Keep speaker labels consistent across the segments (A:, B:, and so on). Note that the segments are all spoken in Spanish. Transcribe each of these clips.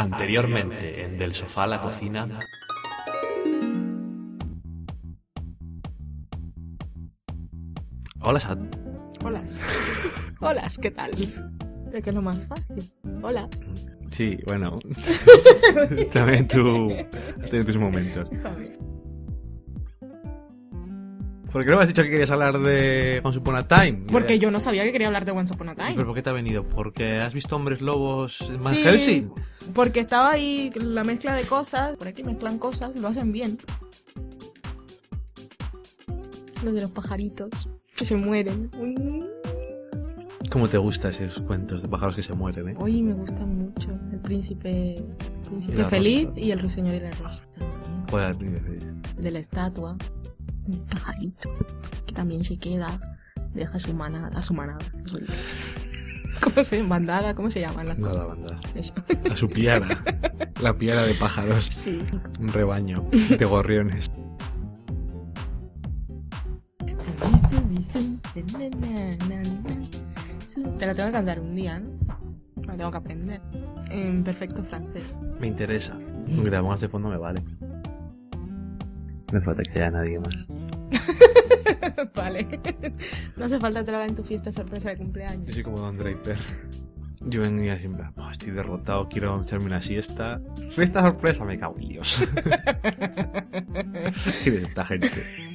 A: Anteriormente, en Del Sofá a la Cocina. Hola, Sad.
B: Hola. Hola, ¿qué tal? ¿De qué es lo más fácil? Hola.
A: Sí, bueno. También tú tienes tus momentos. ¿Por qué no me has dicho que querías hablar de Once Upon a Time?
B: Porque yo no sabía que quería hablar de Once Upon a Time.
A: ¿Pero por qué te ha venido? ¿Porque has visto Hombres Lobos en Van
B: Sí,
A: Helsing?
B: porque estaba ahí la mezcla de cosas. Por aquí mezclan cosas, lo hacen bien. Lo de los pajaritos que se mueren.
A: ¿Cómo te gustan esos cuentos de pájaros que se mueren, eh?
B: Hoy me gustan mucho. El príncipe
A: la
B: feliz
A: rosa.
B: y el ruiseñor y la rosa.
A: ¿Cuál era el príncipe?
B: De la estatua. Un pajarito que también se queda. Deja a su manada. ¿Cómo se llama? ¿Bandada? ¿Cómo se llaman las
A: No,
B: cosas?
A: la banda.
B: Eso.
A: A su piara. La piara de pájaros.
B: Sí.
A: Un rebaño de gorriones.
B: Te la tengo que cantar un día, ¿no? La tengo que aprender. En perfecto francés.
A: Me interesa. Mira, pongas de fondo me vale. No hace falta que haya nadie más.
B: Vale. No hace falta que te lo haga en tu fiesta sorpresa de cumpleaños.
A: Yo soy como Don Draper. Yo venía siempre, estoy derrotado, quiero echarme una siesta. Fiesta sorpresa, me cago en Dios. ¿Qué es esta gente?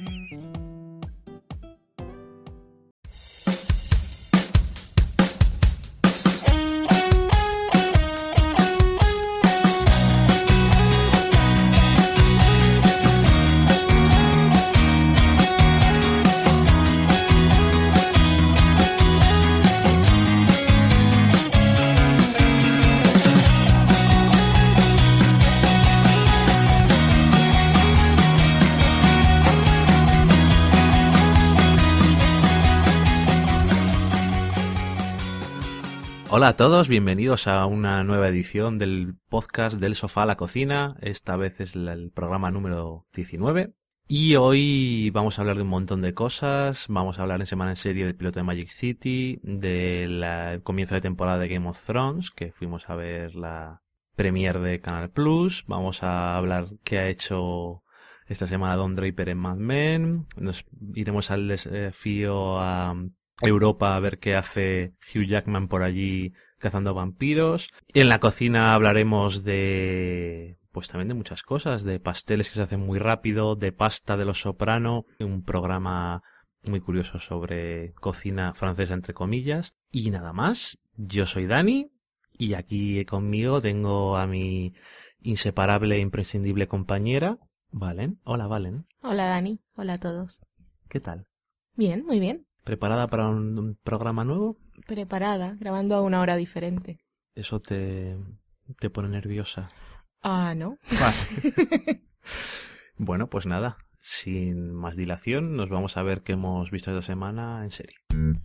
A: Hola a todos, bienvenidos a una nueva edición del podcast Del Sofá a la Cocina. Esta vez es el programa número 19. Y hoy vamos a hablar de un montón de cosas. Vamos a hablar en semana en serie del piloto de Magic City, del comienzo de temporada de Game of Thrones, que fuimos a ver la premiere de Canal Plus. Vamos a hablar qué ha hecho esta semana Don Draper en Mad Men. Nos iremos al desafío a Europa a ver qué hace Hugh Jackman por allí cazando vampiros. En la cocina hablaremos pues también de muchas cosas, de pasteles que se hacen muy rápido, de pasta de Los Soprano, un programa muy curioso sobre cocina francesa entre comillas. Y nada más, yo soy Dani y aquí conmigo tengo a mi inseparable e imprescindible compañera, Valen. Hola, Valen.
B: Hola, Dani. Hola a todos.
A: ¿Qué tal?
B: Bien, muy bien.
A: ¿Preparada para un programa nuevo?
B: Preparada, grabando a una hora diferente.
A: ¿Eso te pone nerviosa?
B: Ah, ¿no?
A: Vale. Bueno, pues nada, sin más dilación, nos vamos a ver qué hemos visto esta semana en serie.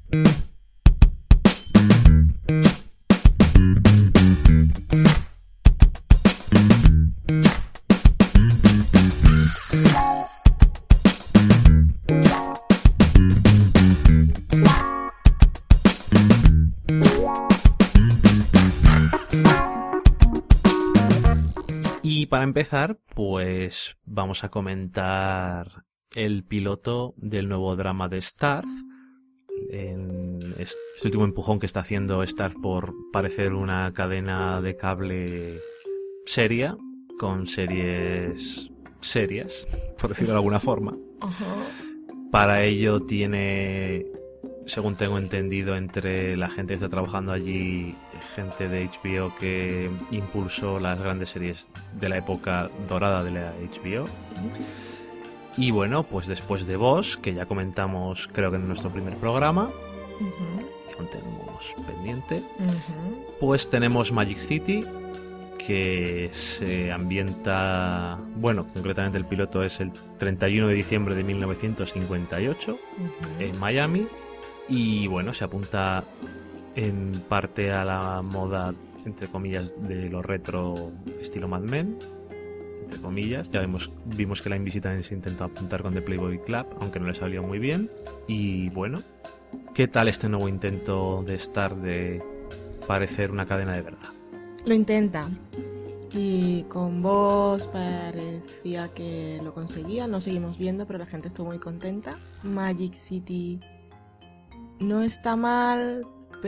A: Y para empezar, pues vamos a comentar el piloto del nuevo drama de Starz, en este último empujón que está haciendo Starz por parecer una cadena de cable seria, con series serias, por decirlo de alguna forma. Para ello tiene, según tengo entendido, entre la gente que está trabajando allí, gente de HBO que impulsó las grandes series de la época dorada de la HBO.
B: Sí.
A: Y bueno, pues después de Boss, que ya comentamos creo que en nuestro primer programa, que aún tenemos pendiente, pues tenemos Magic City, que se ambienta, bueno, concretamente el piloto es el 31 de diciembre de 1958 en Miami. Y bueno, se apunta en parte a la moda, entre comillas, de lo retro estilo Mad Men, entre comillas. Ya vimos que la Invisi también se intentó apuntar con The Playboy Club, aunque no le salió muy bien. Y bueno, ¿qué tal este nuevo intento de Starz de parecer una cadena de verdad?
B: Lo intenta. Y con vos parecía que lo conseguía, no seguimos viendo, pero la gente estuvo muy contenta. Magic City no está mal,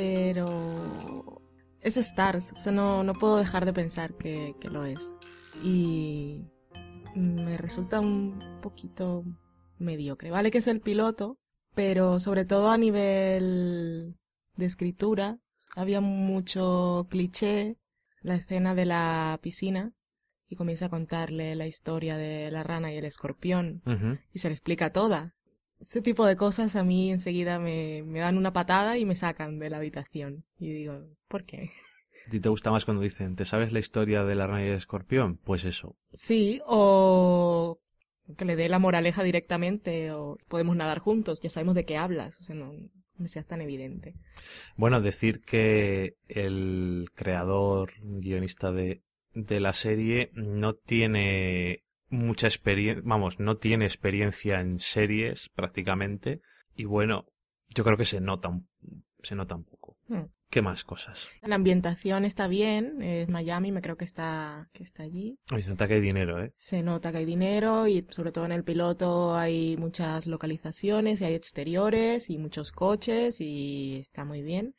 B: pero es Stars, o sea, no puedo dejar de pensar que lo es. Y me resulta un poquito mediocre. Vale que es el piloto, pero sobre todo a nivel de escritura, había mucho cliché. La escena de la piscina y comienza a contarle la historia de la rana y el escorpión
A: Ujú.
B: y se le explica toda. Ese tipo de cosas a mí enseguida me dan una patada y me sacan de la habitación. Y digo, ¿por qué?
A: ¿A ti te gusta más cuando dicen, ¿te sabes la historia de la rana y el escorpión? Pues eso.
B: Sí, o que le dé la moraleja directamente, o podemos nadar juntos, ya sabemos de qué hablas, o sea, no me seas tan evidente.
A: Bueno, decir que el creador, guionista de la serie no tiene mucha experiencia, vamos, no tiene experiencia en series prácticamente. Y bueno, yo creo que se nota un poco. ¿Qué más cosas?
B: La ambientación está bien, es Miami, me creo que está allí.
A: Oye, se nota que hay dinero, ¿eh?
B: Se nota que hay dinero y sobre todo en el piloto hay muchas localizaciones y hay exteriores y muchos coches y está muy bien.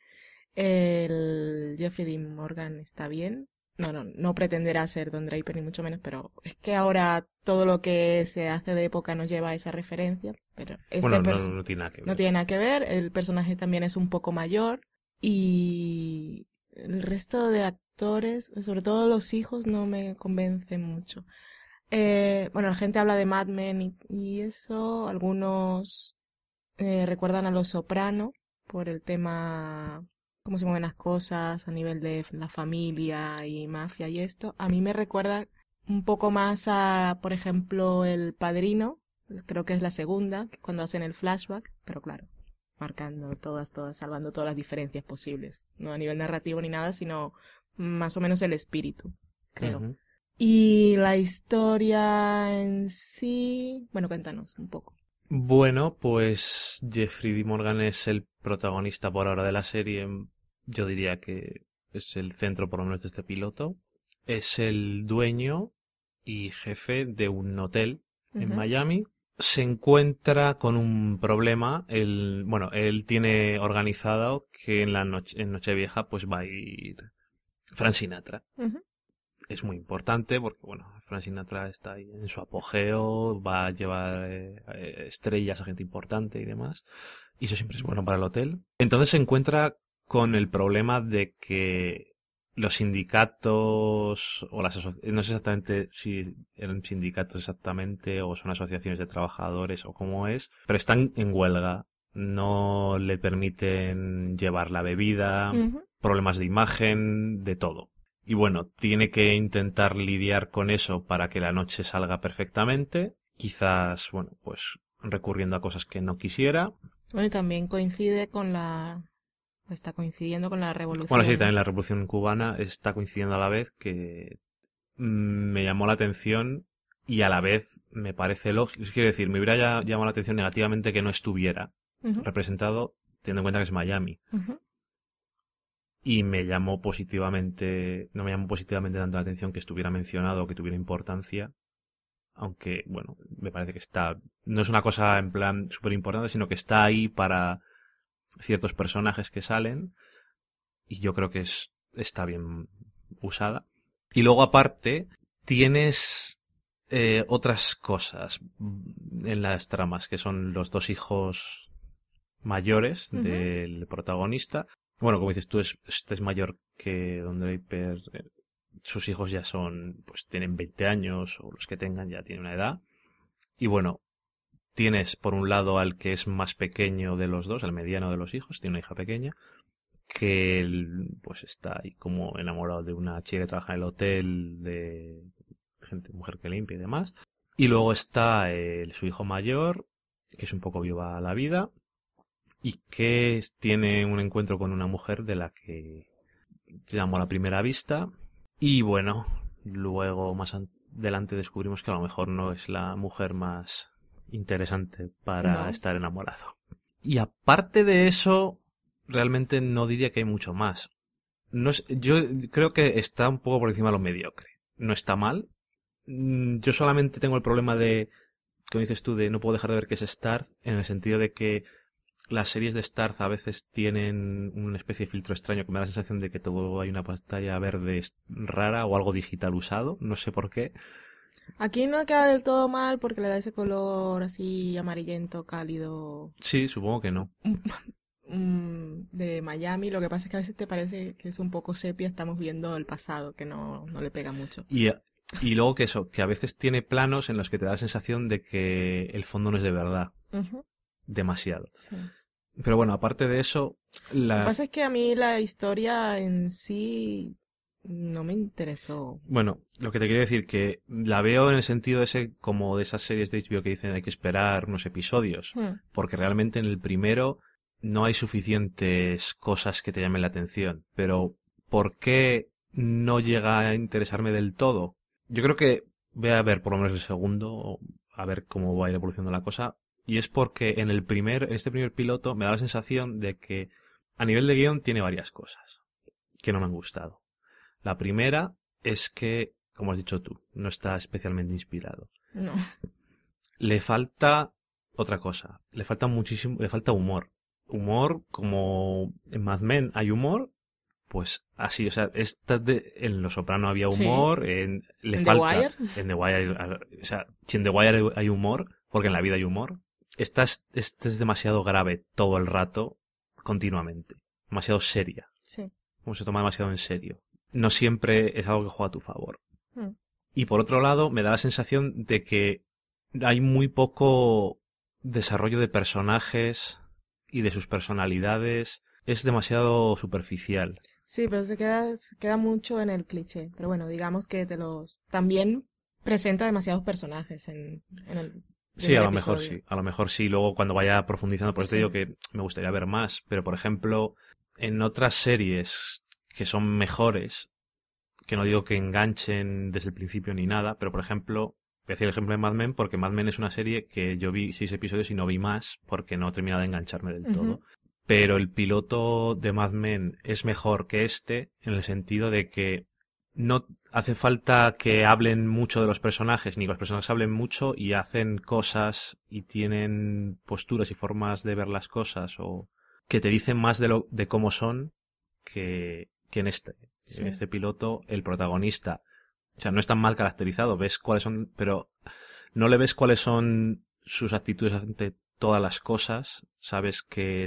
B: El Jeffrey Dean Morgan está bien. No pretenderá ser Don Draper ni mucho menos, pero es que ahora todo lo que se hace de época nos lleva a esa referencia. Pero
A: Bueno, no tiene nada que ver.
B: no tiene nada que ver. El personaje también es un poco mayor y el resto de actores, sobre todo los hijos, no me convencen mucho. Bueno, la gente habla de Mad Men y eso. Algunos recuerdan a Los Soprano por el tema, cómo se mueven las cosas a nivel de la familia y mafia y esto. A mí me recuerda un poco más a, por ejemplo, El Padrino. Creo que es la segunda, cuando hacen el flashback, pero claro, marcando todas, salvando todas las diferencias posibles. No a nivel narrativo ni nada, sino más o menos el espíritu, creo.
A: Ujú.
B: Y la historia en sí... Bueno, cuéntanos un poco.
A: Bueno, pues Jeffrey Dean Morgan es el protagonista por ahora de la serie. Yo diría que es el centro por lo menos de este piloto. Es el dueño y jefe de un hotel en Miami. Se encuentra con un problema. Él tiene organizado que en Nochevieja pues va a ir Frank Sinatra. Es muy importante porque, bueno, Frank Sinatra está ahí en su apogeo, va a llevar estrellas a gente importante y demás. Y eso siempre es bueno para el hotel. Entonces se encuentra con el problema de que los sindicatos o las asociaciones, no sé exactamente si eran sindicatos exactamente o son asociaciones de trabajadores o cómo es, pero están en huelga. No le permiten llevar la bebida, problemas de imagen, de todo. Y bueno, tiene que intentar lidiar con eso para que la noche salga perfectamente. Quizás, bueno, pues recurriendo a cosas que no quisiera.
B: Bueno, y también está coincidiendo con la revolución.
A: Bueno, sí, también la revolución cubana está coincidiendo a la vez, que me llamó la atención y a la vez me parece lógico. Quiero decir, me hubiera llamado la atención negativamente que no estuviera representado, teniendo en cuenta que es Miami. Y me llamó positivamente, no me llamó positivamente tanto la atención que estuviera mencionado o que tuviera importancia. Aunque, bueno, me parece que no es una cosa en plan súper importante, sino que está ahí para ciertos personajes que salen. Y yo creo que está bien usada. Y luego aparte, tienes otras cosas en las tramas, que son los dos hijos mayores del protagonista. Bueno, como dices tú, este es mayor que Don Draper. Sus hijos ya pues tienen 20 años, o los que tengan ya tienen una edad. Y bueno, tienes por un lado al que es más pequeño de los dos, al mediano de los hijos, tiene una hija pequeña, que él, pues está ahí como enamorado de una chica que trabaja en el hotel, de mujer que limpia y demás. Y luego está su hijo mayor, que es un poco viva a la vida, y que tiene un encuentro con una mujer de la que se llamó a la primera vista. Y bueno, luego más adelante descubrimos que a lo mejor no es la mujer más interesante para estar enamorado. Y aparte de eso, realmente no diría que hay mucho más. Yo creo que está un poco por encima de lo mediocre. no está mal. Yo solamente tengo el problema de, como dices tú, de no puedo dejar de ver que es Starz, en el sentido de que las series de Starz a veces tienen una especie de filtro extraño que me da la sensación de que todo hay una pantalla verde rara o algo digital usado, no sé por qué.
B: Aquí no queda del todo mal porque le da ese color así amarillento, cálido,
A: Sí, supongo que no.
B: de Miami. Lo que pasa es que a veces te parece que es un poco sepia, estamos viendo el pasado, que no le pega mucho.
A: Y luego que eso, que a veces tiene planos en los que te da la sensación de que el fondo no es de verdad.
B: Ujú,
A: Demasiado.
B: sí.
A: Pero bueno, aparte de eso,
B: Lo que pasa es que a mí la historia en sí no me interesó.
A: bueno, lo que te quería decir que la veo en el sentido ese como de esas series de HBO que dicen hay que esperar unos episodios, porque realmente en el primero no hay suficientes cosas que te llamen la atención. Pero ¿por qué no llega a interesarme del todo? Yo creo que voy a ver por lo menos el segundo, a ver cómo va a ir evolucionando la cosa. Y es porque en este primer piloto me da la sensación de que a nivel de guión tiene varias cosas que no me han gustado. La primera es que, como has dicho tú, no está especialmente inspirado.
B: No.
A: Le falta otra cosa, le falta muchísimo, le falta humor. Humor, como en Mad Men hay humor, pues así, o sea, en Los Soprano había
B: Sí.
A: humor, le
B: ¿En The
A: falta,
B: Wire?
A: en The Wire, o sea, si en The Wire hay humor, porque en la vida hay humor, esta es demasiado grave todo el rato, continuamente, demasiado seria,
B: Sí.
A: como se toma demasiado en serio. No siempre es algo que juega a tu favor.
B: Mm.
A: Y por otro lado, me da la sensación de que hay muy poco desarrollo de personajes y de sus personalidades. Es demasiado superficial.
B: Sí, pero se queda mucho en el cliché. Pero bueno, digamos que también presenta demasiados personajes en el
A: Sí, a
B: primer
A: lo mejor
B: episodio.
A: sí. A lo mejor sí. Luego cuando vaya profundizando, por eso te
B: Sí.
A: digo que me gustaría ver más. Pero por ejemplo, en otras series que son mejores, que no digo que enganchen desde el principio ni nada, pero por ejemplo, voy a decir el ejemplo de Mad Men, porque Mad Men es una serie que yo vi 6 episodios y no vi más, porque no he terminado de engancharme del todo.
B: Ujú.
A: Pero el piloto de Mad Men es mejor que este, en el sentido de que no hace falta que hablen mucho de los personajes, ni que los personajes hablen mucho y hacen cosas y tienen posturas y formas de ver las cosas o que te dicen más de cómo son que en este.
B: Sí.
A: En este piloto, el protagonista, o sea, no es tan mal caracterizado, ves cuáles son, pero no le ves cuáles son sus actitudes ante todas las cosas, sabes que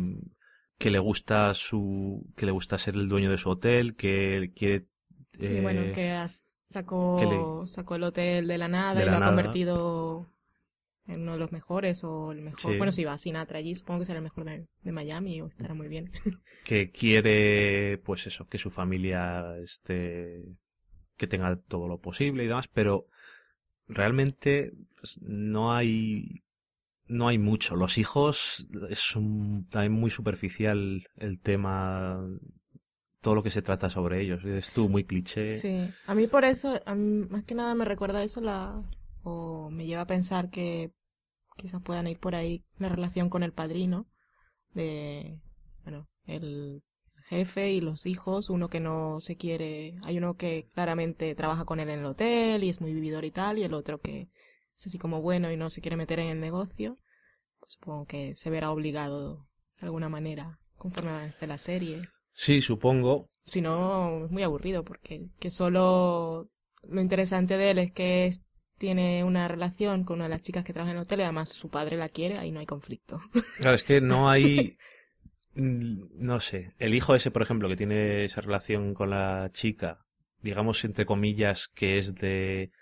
A: que le gusta ser el dueño de su hotel, que quiere
B: Sí, bueno, que
A: que le
B: sacó el hotel de la nada
A: de
B: y
A: la
B: lo ha
A: nada,
B: convertido en uno de los mejores o el mejor.
A: sí,
B: Bueno, si va a Sinatra allí, supongo que será el mejor de Miami o estará muy bien.
A: que quiere, pues eso, que su familia que tenga todo lo posible y demás, pero realmente pues, no hay mucho. Los hijos también muy superficial el tema, todo lo que se trata sobre ellos. Es tú muy cliché.
B: Sí, a mí por eso, más que nada me recuerda eso o me lleva a pensar que quizás puedan ir por ahí la relación con el padrino bueno, el jefe y los hijos, uno que no se quiere, hay uno que claramente trabaja con él en el hotel y es muy vividor y tal, y el otro que es así como bueno y no se quiere meter en el negocio, pues supongo que se verá obligado de alguna manera conforme avance la serie.
A: Sí, supongo.
B: Si no, es muy aburrido porque que solo lo interesante de él es que tiene una relación con una de las chicas que trabaja en el hotel y además su padre la quiere, ahí no hay conflicto.
A: Claro, es que no hay, no sé, el hijo ese, por ejemplo, que tiene esa relación con la chica, digamos entre comillas, que es de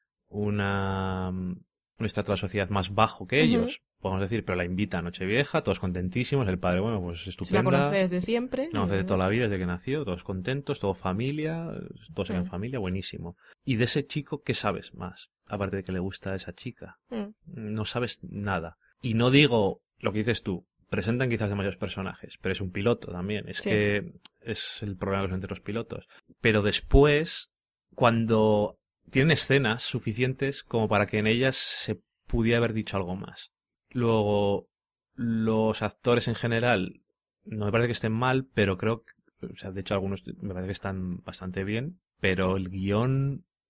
A: un estrato de la sociedad más bajo que
B: Ujú.
A: ellos, podemos decir, pero la invita a Nochevieja, todos contentísimos, el padre, bueno, pues
B: Si la
A: estupenda,
B: conoce desde siempre.
A: la conoce de toda la vida, desde que nació, todos contentos, todo familia, todos eran
B: Mm,
A: familia, buenísimo. Y de ese chico, ¿qué sabes más? Aparte de que le gusta a esa chica.
B: mm,
A: No sabes nada. Y no digo lo que dices tú, presentan quizás demasiados personajes, pero es un piloto también. Es
B: sí.
A: que es el problema entre los pilotos. Pero después, cuando tienen escenas suficientes como para que en ellas se pudiera haber dicho algo más. Luego, los actores en general, no me parece que estén mal, pero creo que, o sea, de hecho algunos me parece que están bastante bien, pero el guión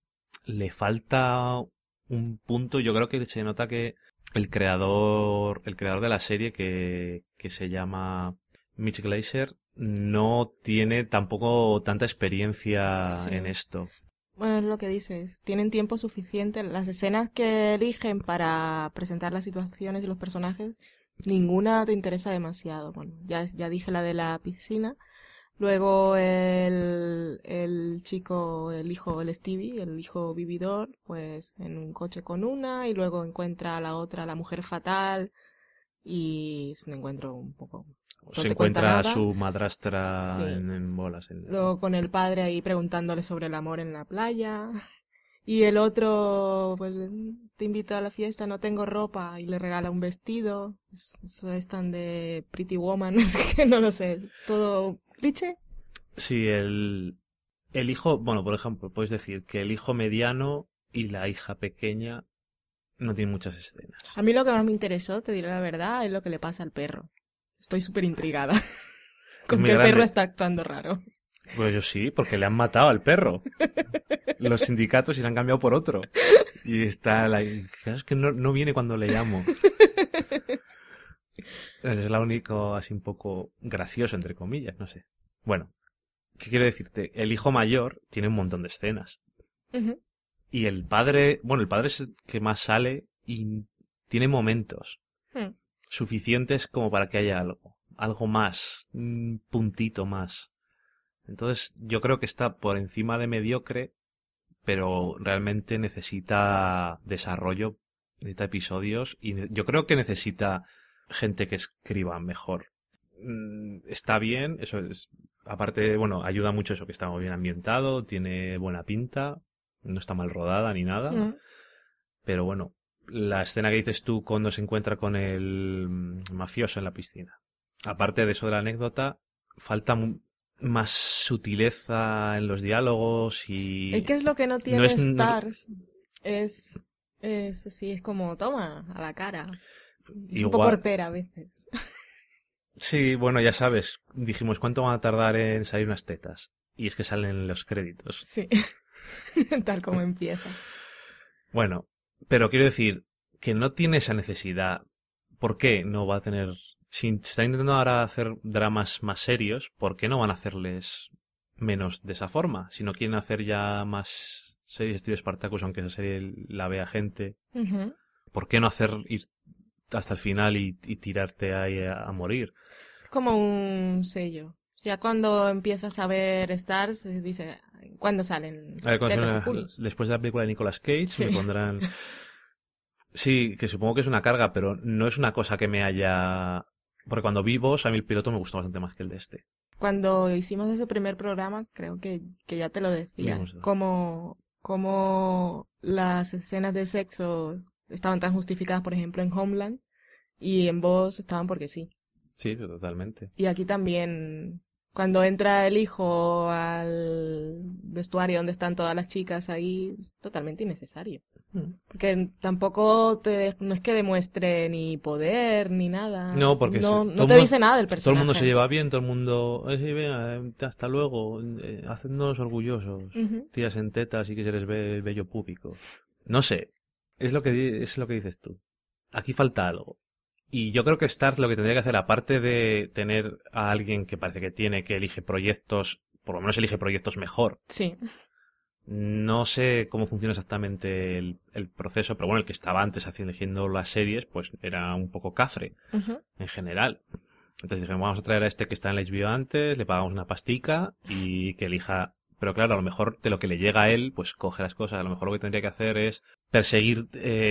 A: le falta un punto. Yo creo que se nota que el creador de la serie, que se llama Mitch Glazer, no tiene tampoco tanta experiencia
B: Sí.
A: en esto.
B: Bueno, es lo que dices. Tienen tiempo suficiente. Las escenas que eligen para presentar las situaciones y los personajes, ninguna te interesa demasiado. Bueno, ya dije la de la piscina. Luego el chico, el Stevie, el hijo vividor, pues en un coche con una, y luego encuentra a la otra, la mujer fatal, y es un encuentro un poco... No
A: Se
B: te cuenta
A: encuentra a
B: nada.
A: su madrastra
B: Sí.
A: en bolas.
B: Luego con el padre ahí preguntándole sobre el amor en la playa. Y el otro, pues, te invita a la fiesta, no tengo ropa, y le regala un vestido. Eso es tan de Pretty Woman, no sé qué, no lo sé. Todo cliché.
A: Sí, el hijo, bueno, por ejemplo, puedes decir que el hijo mediano y la hija pequeña no tienen muchas escenas.
B: A mí lo que más me interesó, te diré la verdad, es lo que le pasa al perro. Estoy súper intrigada. Con
A: muy
B: que el
A: grande.
B: perro está actuando raro.
A: Pues yo sí, porque le han matado al perro. Los sindicatos y le han cambiado por otro. Y está es que no viene cuando le llamo. Es la único así un poco gracioso, entre comillas, no sé. Bueno, ¿qué quiero decirte? El hijo mayor tiene un montón de escenas.
B: Ujú.
A: Y el padre es el que más sale y tiene momentos
B: Hmm.
A: suficientes como para que haya algo más, un puntito más. Entonces, yo creo que está por encima de mediocre, pero realmente necesita desarrollo, necesita episodios y yo creo que necesita gente que escriba mejor. Está bien, eso es, aparte, bueno, ayuda mucho eso que está muy bien ambientado, tiene buena pinta, no está mal rodada ni nada,
B: Mm.
A: pero bueno, la escena que dices tú cuando se encuentra con el mafioso en la piscina. Aparte de eso de la anécdota, falta más sutileza en los diálogos y
B: Es que es lo que no tiene
A: no es
B: Stars. Es así, es como, toma, a la cara. Es un poco
A: igual.
B: hortera a veces.
A: Sí, bueno, ya sabes, dijimos cuánto van a tardar en salir unas tetas y es que salen los créditos.
B: Sí. Tal como empieza.
A: Bueno, pero quiero decir que no tiene esa necesidad. ¿Por qué no va a tener? Si se está intentando ahora hacer dramas más serios, ¿por qué no van a hacerles menos de esa forma? Si no quieren hacer ya más series estilo Spartacus, aunque esa serie la vea gente,
B: Ujú.
A: ¿por qué no hacer ir hasta el final y tirarte ahí a morir?
B: Es como un sello. Ya cuando empiezas a ver Stars, dice, ¿cuándo salen
A: A ver,
B: tetas y culos?
A: después de la película de Nicolas Cage
B: Sí.
A: me pondrán... Sí, que supongo que es una carga, pero no es una cosa que me haya... Porque cuando vi Boss, a mí el piloto me gustó bastante más que el de este.
B: Cuando hicimos ese primer programa, creo que ya te lo decía,
A: Me gustó.
B: como las escenas de sexo estaban tan justificadas, por ejemplo, en Homeland, y en Boss estaban porque sí.
A: Sí, totalmente.
B: Y aquí también, cuando entra el hijo al vestuario donde están todas las chicas ahí, es totalmente innecesario. Porque tampoco no es que demuestre ni poder ni nada.
A: No, porque
B: no
A: todo
B: te
A: mundo-
B: dice nada del
A: todo el
B: personaje.
A: mundo se lleva bien, todo el mundo... sí, venga, hasta luego, hacednos orgullosos.
B: Ujú.
A: Tías en tetas y que se les ve el vello púbico. No sé, es lo que dices tú. Aquí falta algo. Y yo creo que Stars lo que tendría que hacer, aparte de tener a alguien que parece que tiene, que elige proyectos, por lo menos elige proyectos mejor.
B: Sí.
A: No sé cómo funciona exactamente el proceso, pero bueno, el que estaba antes eligiendo las series, pues era un poco cafre,
B: Ujú.
A: en general. Entonces dijeron, vamos a traer a este que está en la HBO antes, le pagamos una pastica y que elija. Pero claro, a lo mejor de lo que le llega a él, pues coge las cosas. A lo mejor lo que tendría que hacer es perseguir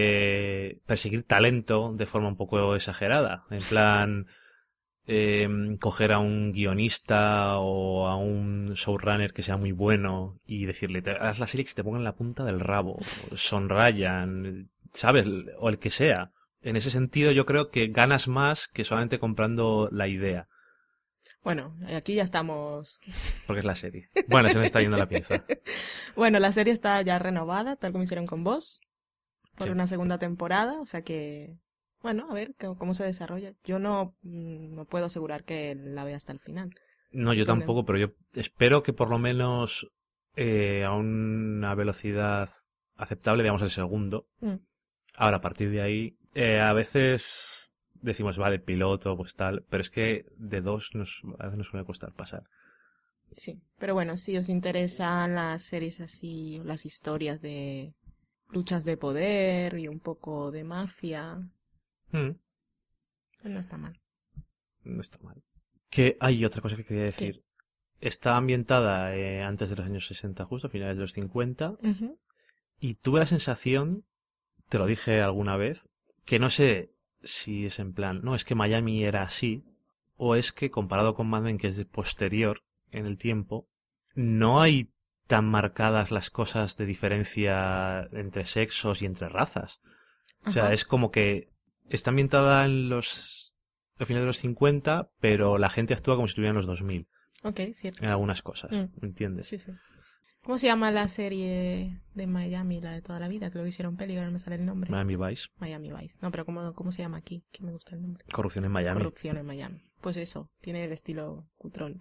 A: talento de forma un poco exagerada. En plan, coger a un guionista o a un showrunner que sea muy bueno y decirle, haz la serie que se te ponga en la punta del rabo, Son Ryan, ¿sabes? O el que sea. En ese sentido yo creo que ganas más que solamente comprando la idea,
B: Bueno, aquí ya estamos.
A: porque es la serie. Bueno, se me está yendo la pinza.
B: Bueno, la serie está ya renovada, tal como hicieron con vos, por
A: Sí.
B: una segunda temporada, o sea que, bueno, a ver cómo se desarrolla. Yo no puedo asegurar que la vea hasta el final.
A: No, yo
B: Tiene-
A: tampoco, pero yo espero que por lo menos a una velocidad aceptable, veamos el segundo.
B: Mm.
A: Ahora, a partir de ahí, a veces decimos, vale, piloto, pues tal, pero es que de dos a veces nos suele costar pasar.
B: Sí, pero bueno, si os interesan las series así, las historias de luchas de poder y un poco de mafia,
A: Mm,
B: pues no está mal.
A: no está mal. Que hay otra cosa que quería decir. Está ambientada antes de los años 60 justo, a finales de los 50,
B: Ujú.
A: y tuve la sensación, te lo dije alguna vez, que no sé si es en plan, no, es que Miami era así, o es que comparado con Mad Men, que es de posterior en el tiempo, no hay tan marcadas las cosas de diferencia entre sexos y entre razas. O sea,
B: Ajá.
A: es como que está ambientada en a finales de los 50, pero la gente actúa como si estuviera en los 2000
B: Ok, cierto.
A: en algunas cosas,
B: Mm.
A: ¿entiendes?
B: Sí, sí. ¿Cómo se llama la serie de Miami, la de toda la vida? Que lo hicieron peli, ahora no me sale el nombre.
A: Miami Vice,
B: Miami Vice. No, pero ¿cómo se llama aquí? Que me gusta el nombre.
A: corrupción en Miami.
B: Corrupción en Miami. Pues eso, tiene el estilo cutrón.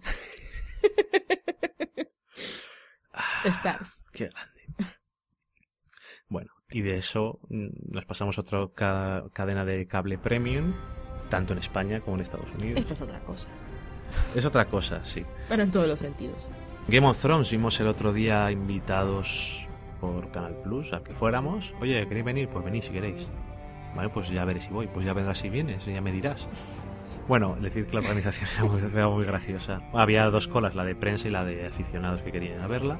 B: Stars.
A: Qué grande. Bueno, y de eso nos pasamos a otra cadena de cable premium, tanto en España como en Estados Unidos.
B: Esta es otra cosa.
A: Es otra cosa, sí.
B: Pero en todos los sentidos.
A: Game of Thrones vimos el otro día invitados por Canal Plus a que fuéramos. Oye, ¿queréis venir? Pues venid si queréis. Vale, pues ya veré si voy. Pues ya vendrás si vienes, ya me dirás. Bueno, decir que la organización era muy graciosa. Había dos colas, la de prensa y la de aficionados que querían ir a verla.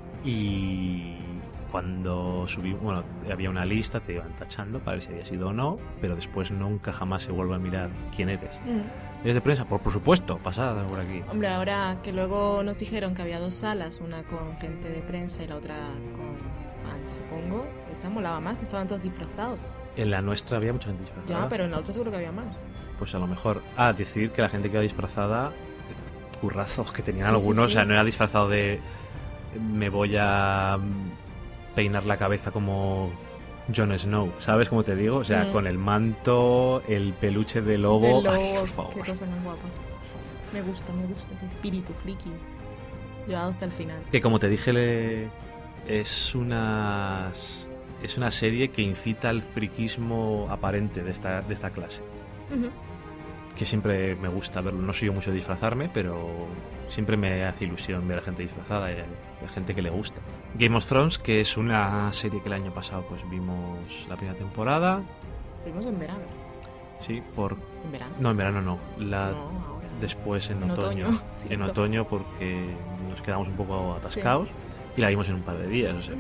A: Y cuando subimos, bueno, había una lista, te iban tachando para ver si había sido o no, pero después nunca jamás se vuelve a mirar quién eres. ¿Eres de prensa? Por supuesto, pasada por aquí.
B: Hombre, ahora que luego nos dijeron que había dos salas, una con gente de prensa y la otra con fans, supongo, esa molaba más, que estaban todos disfrazados.
A: En la nuestra había mucha gente disfrazada.
B: Ya, pero en la otra seguro que había más.
A: Pues a lo mejor. Decir que la gente que iba disfrazada, currazos que tenían
B: Sí,
A: algunos,
B: sí, sí.
A: o sea, no era disfrazado de me voy a peinar la cabeza como Jon Snow, ¿sabes cómo te digo? O sea, con el manto, el peluche de lobo.
B: De
A: Ay,
B: lobo,
A: por favor.
B: qué cosa más guapa. Me gusta ese espíritu friki. Llevado hasta el final.
A: Que como te dije, es una serie que incita al friquismo aparente de esta clase.
B: Ujú.
A: Que siempre me gusta verlo. No soy yo mucho de disfrazarme, pero siempre me hace ilusión ver a gente disfrazada y a gente que le gusta. Game of Thrones, que es una serie que el año pasado pues vimos la primera temporada.
B: Vimos en verano.
A: Sí,
B: ¿En verano?
A: No, en verano no.
B: No, ahora.
A: Después en
B: En
A: otoño.
B: otoño,
A: En
B: cierto.
A: otoño porque nos quedamos un poco atascados y la vimos en un par de días. O sea,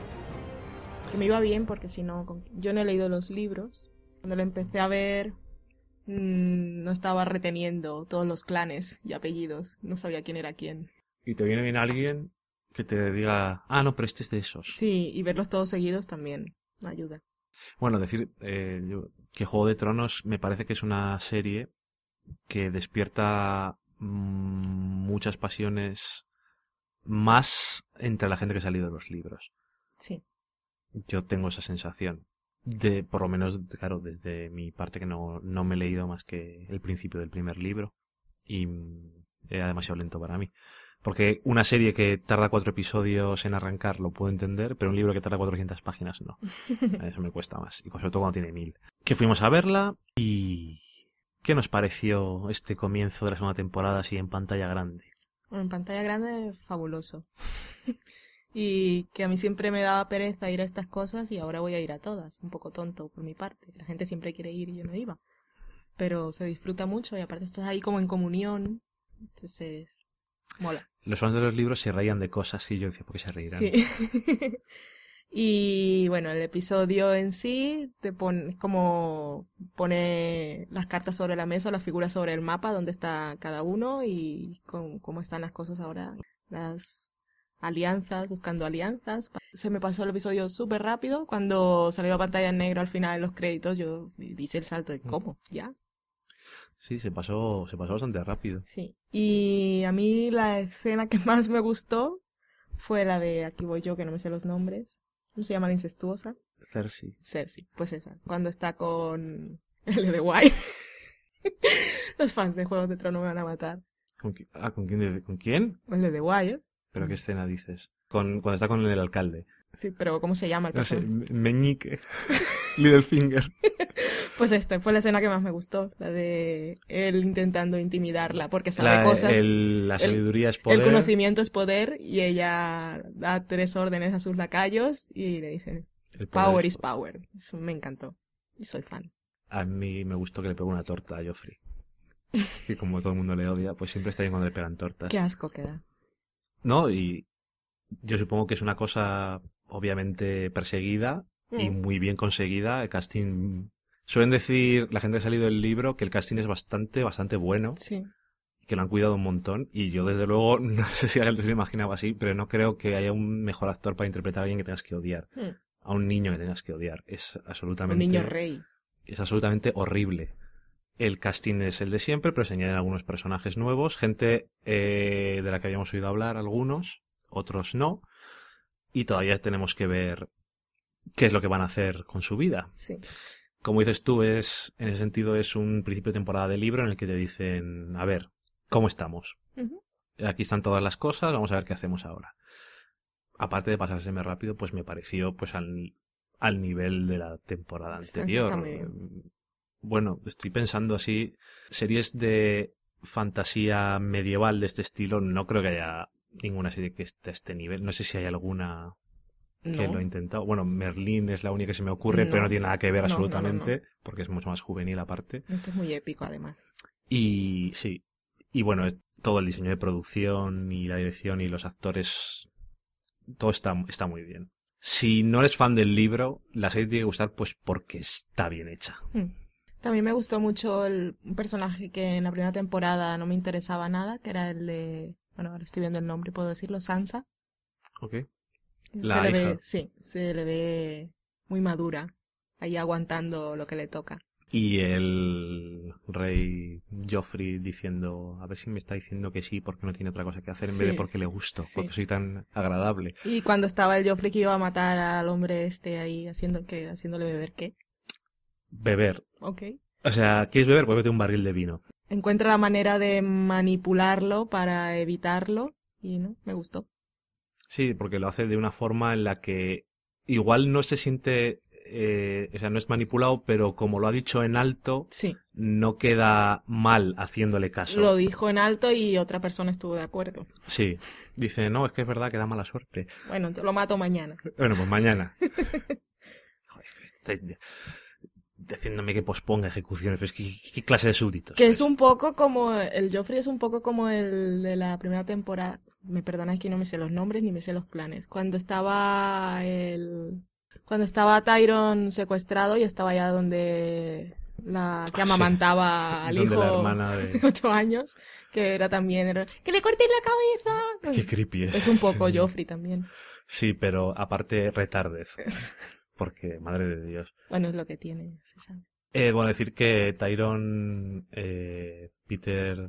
B: Que me iba bien porque si no... Yo no he leído los libros. Cuando lo empecé a ver... no estaba reteniendo todos los clanes y apellidos. No sabía quién era quién.
A: y te viene bien alguien que te diga, no, pero este es de esos.
B: Sí, y verlos todos seguidos también me ayuda.
A: Bueno, decir que Juego de Tronos me parece que es una serie que despierta muchas pasiones más entre la gente que ha salido de los libros.
B: Sí.
A: Yo tengo esa sensación. Por lo menos, claro, desde mi parte que no me he leído más que el principio del primer libro. Y era demasiado lento para mí. Porque una serie que tarda 4 episodios en arrancar lo puedo entender, pero un libro que tarda 400 páginas no. Eso me cuesta más. Y sobre todo cuando tiene 1000. Que fuimos a verla y... ¿Qué nos pareció este comienzo de la segunda temporada así en pantalla grande?
B: Bueno, en pantalla grande, fabuloso. Y que a mí siempre me daba pereza ir a estas cosas y ahora voy a ir a todas. Un poco tonto por mi parte. La gente siempre quiere ir y yo no iba. Pero se disfruta mucho y aparte estás ahí como en comunión. Entonces, mola.
A: Los fans de los libros se reían de cosas y yo decía, ¿por qué se reirán?
B: Sí. Y bueno, el episodio en sí pone las cartas sobre la mesa, las figuras sobre el mapa, donde está cada uno y cómo están las cosas ahora. Las alianzas, buscando alianzas. Se me pasó el episodio súper rápido. Cuando salió la pantalla en negro al final de los créditos, yo hice el salto de ¿cómo? ¿Ya?
A: Sí, se pasó bastante rápido.
B: Sí. Y a mí la escena que más me gustó fue la de Aquí voy yo, que no me sé los nombres. ¿Cómo se llama la incestuosa? Cersei, pues esa. Cuando está con el de Wire. Los fans de Juegos de Tronos me van a matar.
A: ¿Con quién? ¿Con quién?
B: El de The Wire.
A: ¿Pero qué escena dices? Cuando está con el alcalde.
B: Sí, pero ¿cómo se llama el
A: No sé,
B: personaje?
A: Meñique. Littlefinger.
B: Pues esta fue la escena que más me gustó, la de él intentando intimidarla, porque sabe cosas.
A: La sabiduría es
B: El
A: poder.
B: conocimiento es poder, y ella da 3 órdenes a sus lacayos y le dicen,
A: El
B: power
A: es
B: is power. Eso me encantó. Y soy fan.
A: A mí me gustó que le pegó una torta a Joffrey. Que como todo el mundo le odia, pues siempre está bien cuando le pegan tortas.
B: Qué asco que da.
A: ¿No? Y yo supongo que es una cosa obviamente perseguida y muy bien conseguida. El casting... Suelen decir, la gente que ha salido del libro, que el casting es bastante bueno.
B: Sí.
A: Que lo han cuidado un montón. Y yo, desde luego, no sé si alguien se lo imaginaba así, pero no creo que haya un mejor actor para interpretar a alguien que tengas que odiar. A un niño que tengas que odiar. Es absolutamente...
B: Un niño rey.
A: Es absolutamente horrible. El casting es el de siempre, pero se añaden algunos personajes nuevos, gente de la que habíamos oído hablar, algunos, otros no, y todavía tenemos que ver qué es lo que van a hacer con su vida.
B: Sí.
A: Como dices tú, en ese sentido es un principio de temporada de libro en el que te dicen, a ver, ¿cómo estamos? Aquí están todas las cosas, vamos a ver qué hacemos ahora. Aparte de pasárseme rápido, pues me pareció pues al nivel de la temporada anterior.
B: Está muy bien.
A: Bueno, estoy pensando así, series de fantasía medieval de este estilo, no creo que haya ninguna serie que esté a este nivel. No sé si hay alguna que lo ha intentado. Bueno, Merlín es la única que se me ocurre, pero no tiene nada que ver absolutamente, porque es mucho más juvenil aparte.
B: Esto es muy épico, además.
A: Y sí, y bueno, todo el diseño de producción y la dirección y los actores, todo está muy bien. Si no eres fan del libro, la serie tiene que gustar pues porque está bien hecha.
B: También me gustó mucho un personaje que en la primera temporada no me interesaba nada, que era el de... Bueno, ahora estoy viendo el nombre y puedo decirlo, Sansa.
A: Ok.
B: Se le ve, sí, se le ve muy madura, ahí aguantando lo que le toca.
A: Y el rey Joffrey diciendo, a ver si me está diciendo que sí porque no tiene otra cosa que hacer en vez de porque le gusto, porque soy tan agradable.
B: Y cuando estaba el Joffrey que iba a matar al hombre ahí haciéndole beber, ¿qué?
A: Beber.
B: Ok.
A: O sea, ¿quieres beber? Pues vete un barril de vino.
B: Encuentra la manera de manipularlo para evitarlo y no, me gustó.
A: Sí, porque lo hace de una forma en la que igual no se siente, o sea, no es manipulado, pero como lo ha dicho en alto, no queda mal haciéndole caso.
B: Lo dijo en alto y otra persona estuvo de acuerdo.
A: Sí, dice, no, es que es verdad que da mala suerte.
B: Bueno, te lo mato mañana.
A: Bueno, pues mañana. Joder, estáis diciéndome que posponga ejecuciones, pero es que ¿qué clase de súbditos?
B: Que es un poco como, el Joffrey es un poco como el de la primera temporada. Me perdonáis que no me sé los nombres ni me sé los planes. Cuando estaba Tyrion secuestrado y estaba allá donde que amamantaba al hijo
A: la hermana de
B: 8 años, que era también, ¡que le cortéis la cabeza!
A: Qué creepy es.
B: Es un poco Joffrey también.
A: Sí, pero aparte retardez. Porque, madre de Dios.
B: Bueno, es lo que tiene, se sabe.
A: Bueno, decir que Tyrion, Peter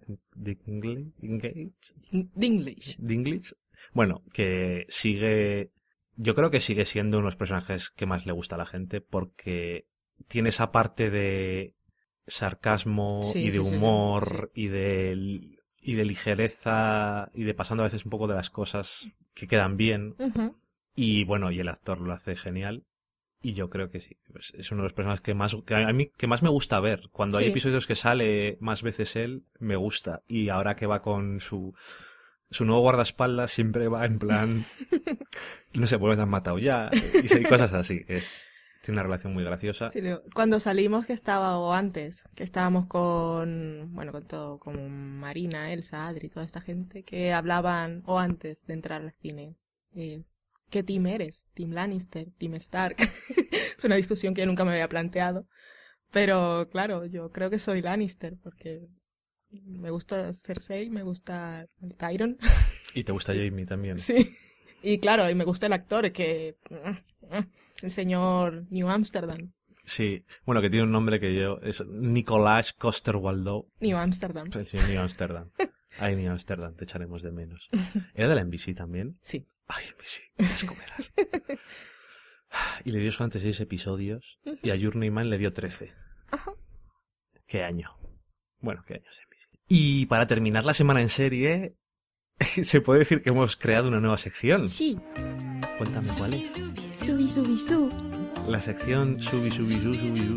A: Dinklage. Bueno, que yo creo que sigue siendo uno de los personajes que más le gusta a la gente porque tiene esa parte de sarcasmo y de humor y de ligereza y de pasando a veces un poco de las cosas que quedan bien. Y bueno, y el actor lo hace genial. Y yo creo que sí. Pues es uno de los personajes que más me gusta ver. Cuando hay episodios que sale más veces él, me gusta. Y ahora que va con su nuevo guardaespaldas, siempre va en plan, no sé, pues me han matado ya. Y cosas así. Tiene una relación muy graciosa.
B: Sí, cuando salimos que estábamos con Marina, Elsa, Adri, toda esta gente que hablaban, o antes de entrar al cine, ¿qué team eres? ¿Team Lannister? ¿Team Stark? Es una discusión que yo nunca me había planteado. Pero, claro, yo creo que soy Lannister, porque me gusta Cersei, me gusta Tyrion.
A: Y te gusta Jaime también.
B: Sí. Y claro, y me gusta el actor, el señor New Amsterdam.
A: Sí. Bueno, que tiene un nombre que es Nicolás Coster-Waldau.
B: New Amsterdam.
A: Sí, New Amsterdam. Ay, New Amsterdam, te echaremos de menos. ¿Era de la NBC también?
B: Sí.
A: Ay, NBC, las comerás. Y le dio solamente 6 episodios y a Journeyman le dio 13.
B: Ajá.
A: ¿Qué año? Bueno, qué años de NBC. Y para terminar la semana en serie, se puede decir que hemos creado una nueva sección.
B: Sí.
A: Cuéntame cuál es.
B: Subisubisú.
A: La sección Subisubisú,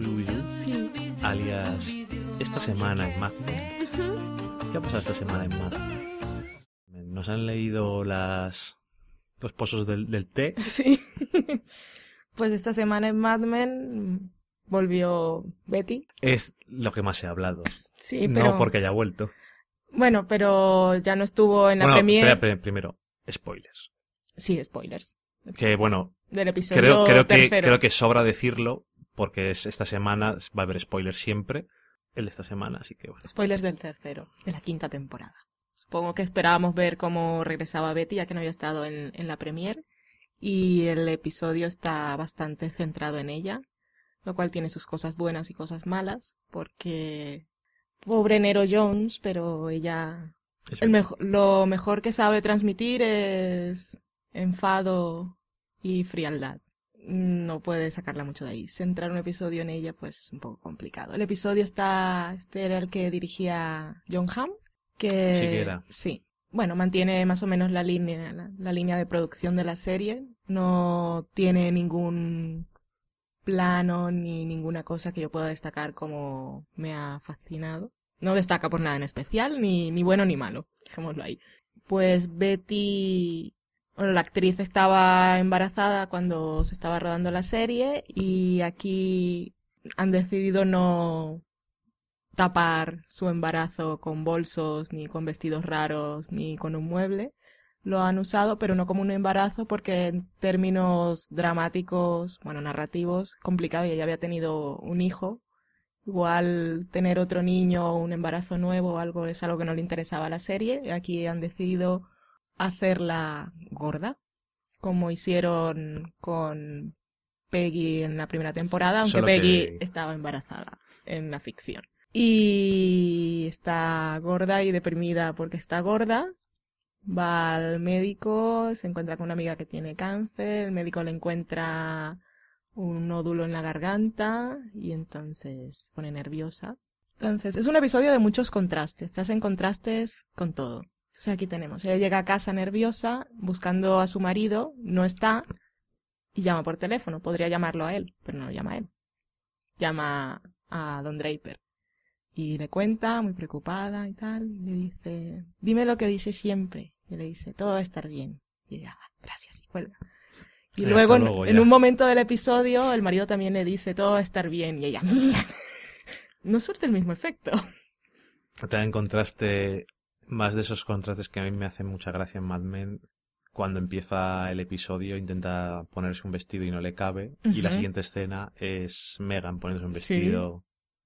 B: Sí.
A: alias esta semana en Mad Men. ¿Qué ha pasado esta semana en Mad Men? ¿Nos han leído los pozos del té?
B: Sí. Pues esta semana en Mad Men volvió Betty.
A: Es lo que más se ha hablado.
B: Sí, pero...
A: No porque haya vuelto.
B: Bueno, pero ya no estuvo en la premier.
A: Espera, primero, spoilers.
B: Sí, spoilers.
A: Que bueno,
B: Del episodio
A: creo que sobra decirlo, porque esta semana va a haber spoilers siempre, el de esta semana, así que bueno.
B: Spoilers del tercero, de la 5ª temporada. Supongo que esperábamos ver cómo regresaba Betty, ya que no había estado en la premier, y el episodio está bastante centrado en ella, lo cual tiene sus cosas buenas y cosas malas, porque pobre Nero Jones, pero ella lo mejor que sabe transmitir es enfado y frialdad. No puede sacarla mucho de ahí. Centrar un episodio en ella, pues es un poco complicado. El episodio este era el que dirigía Jon Hamm, que
A: sí que era.
B: Sí. Bueno, mantiene más o menos la línea de producción de la serie. No tiene ningún plano ni ninguna cosa que yo pueda destacar como me ha fascinado. No destaca por nada en especial, ni bueno ni malo. Dejémoslo ahí. Pues Betty... Bueno, la actriz estaba embarazada cuando se estaba rodando la serie y aquí han decidido no tapar su embarazo con bolsos, ni con vestidos raros, ni con un mueble. Lo han usado, pero no como un embarazo porque en términos dramáticos, bueno, narrativos, complicado, y ella había tenido un hijo. Igual tener otro niño o un embarazo nuevo o algo es algo que no le interesaba a la serie. Aquí han decidido hacerla gorda, como hicieron con Peggy en la primera temporada, aunque
A: Solo
B: Peggy estaba embarazada en la ficción. Y está gorda y deprimida porque está gorda. Va al médico, se encuentra con una amiga que tiene cáncer, el médico le encuentra un nódulo en la garganta y entonces se pone nerviosa. Entonces, es un episodio de muchos contrastes, estás en contrastes con todo. Entonces aquí tenemos, ella llega a casa nerviosa, buscando a su marido, no está, y llama por teléfono. Podría llamarlo a él, pero no lo llama a él. Llama a Don Draper. Y le cuenta, muy preocupada y tal, y le dice, dime lo que dice siempre. Y le dice, todo va a estar bien. Y ella, gracias, y cuelga. Y luego en un momento del episodio, el marido también le dice, todo va a estar bien, y ella, no surte el mismo efecto.
A: Te encontraste más de esos contrastes que a mí me hacen mucha gracia en Mad Men. Cuando empieza el episodio intenta ponerse un vestido y no le cabe. Uh-huh. Y la siguiente escena es Megan poniéndose un vestido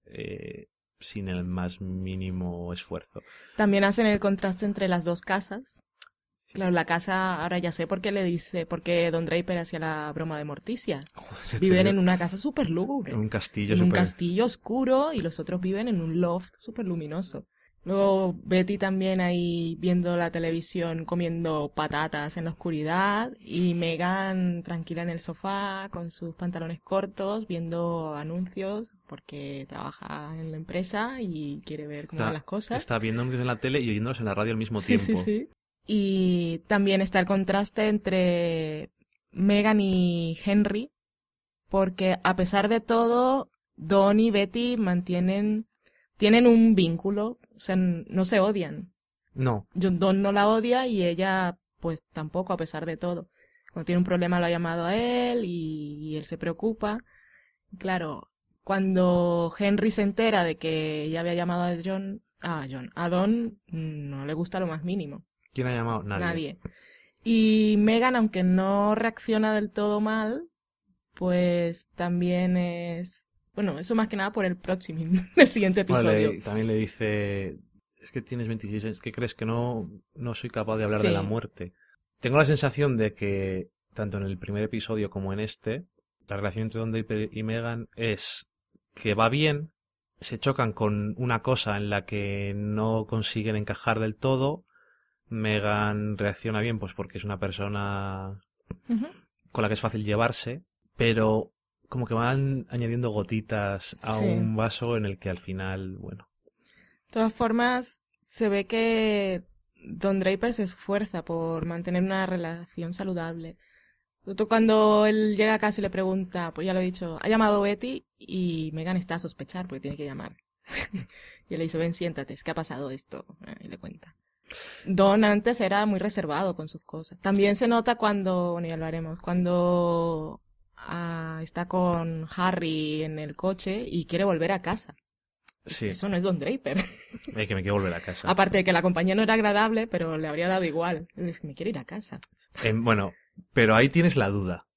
A: sin el más mínimo esfuerzo.
B: También hacen el contraste entre las dos casas. Sí. Claro, la casa, ahora ya sé por qué Don Draper hacía la broma de Morticia. Joder, viven en una casa súper lúgubre.
A: En un castillo
B: en un castillo oscuro y los otros viven en un loft súper luminoso. Luego Betty también ahí viendo la televisión comiendo patatas en la oscuridad y Megan tranquila en el sofá con sus pantalones cortos viendo anuncios porque trabaja en la empresa y quiere ver cómo van las cosas.
A: Está viendo anuncios en la tele y oyéndolos en la radio al mismo tiempo.
B: Sí. Y también está el contraste entre Megan y Henry porque a pesar de todo Don y Betty tienen un vínculo. O sea, no se odian.
A: No.
B: Don no la odia y ella, pues tampoco, a pesar de todo. Cuando tiene un problema lo ha llamado a él y él se preocupa. Claro, cuando Henry se entera de que ella había llamado a Don, no le gusta lo más mínimo.
A: ¿Quién ha llamado? Nadie.
B: Y Megan, aunque no reacciona del todo mal, pues también es... Bueno, eso más que nada por el próximo, del siguiente episodio.
A: Vale, también le dice, es que tienes 26 años, ¿qué crees que no soy capaz de hablar de la muerte? Tengo la sensación de que, tanto en el primer episodio como en este, la relación entre Don Draper y Megan es que va bien, se chocan con una cosa en la que no consiguen encajar del todo. Megan reacciona bien, pues porque es una persona con la que es fácil llevarse, pero como que van añadiendo gotitas a un vaso en el que al final, bueno.
B: De todas formas, se ve que Don Draper se esfuerza por mantener una relación saludable. Cuando él llega a casa y le pregunta, pues ya lo he dicho, ha llamado Betty y Megan está a sospechar porque tiene que llamar. Y él le dice, ven, siéntate, es que ha pasado esto. Y le cuenta. Don antes era muy reservado con sus cosas. También se nota cuando, bueno, ya lo haremos, cuando está con Harry en el coche y quiere volver a casa.
A: Sí.
B: Eso no es Don Draper.
A: Que me quiero volver a casa.
B: Aparte de que la compañía no era agradable, pero le habría dado igual. Es que me quiero ir a casa.
A: Bueno, pero ahí tienes la duda.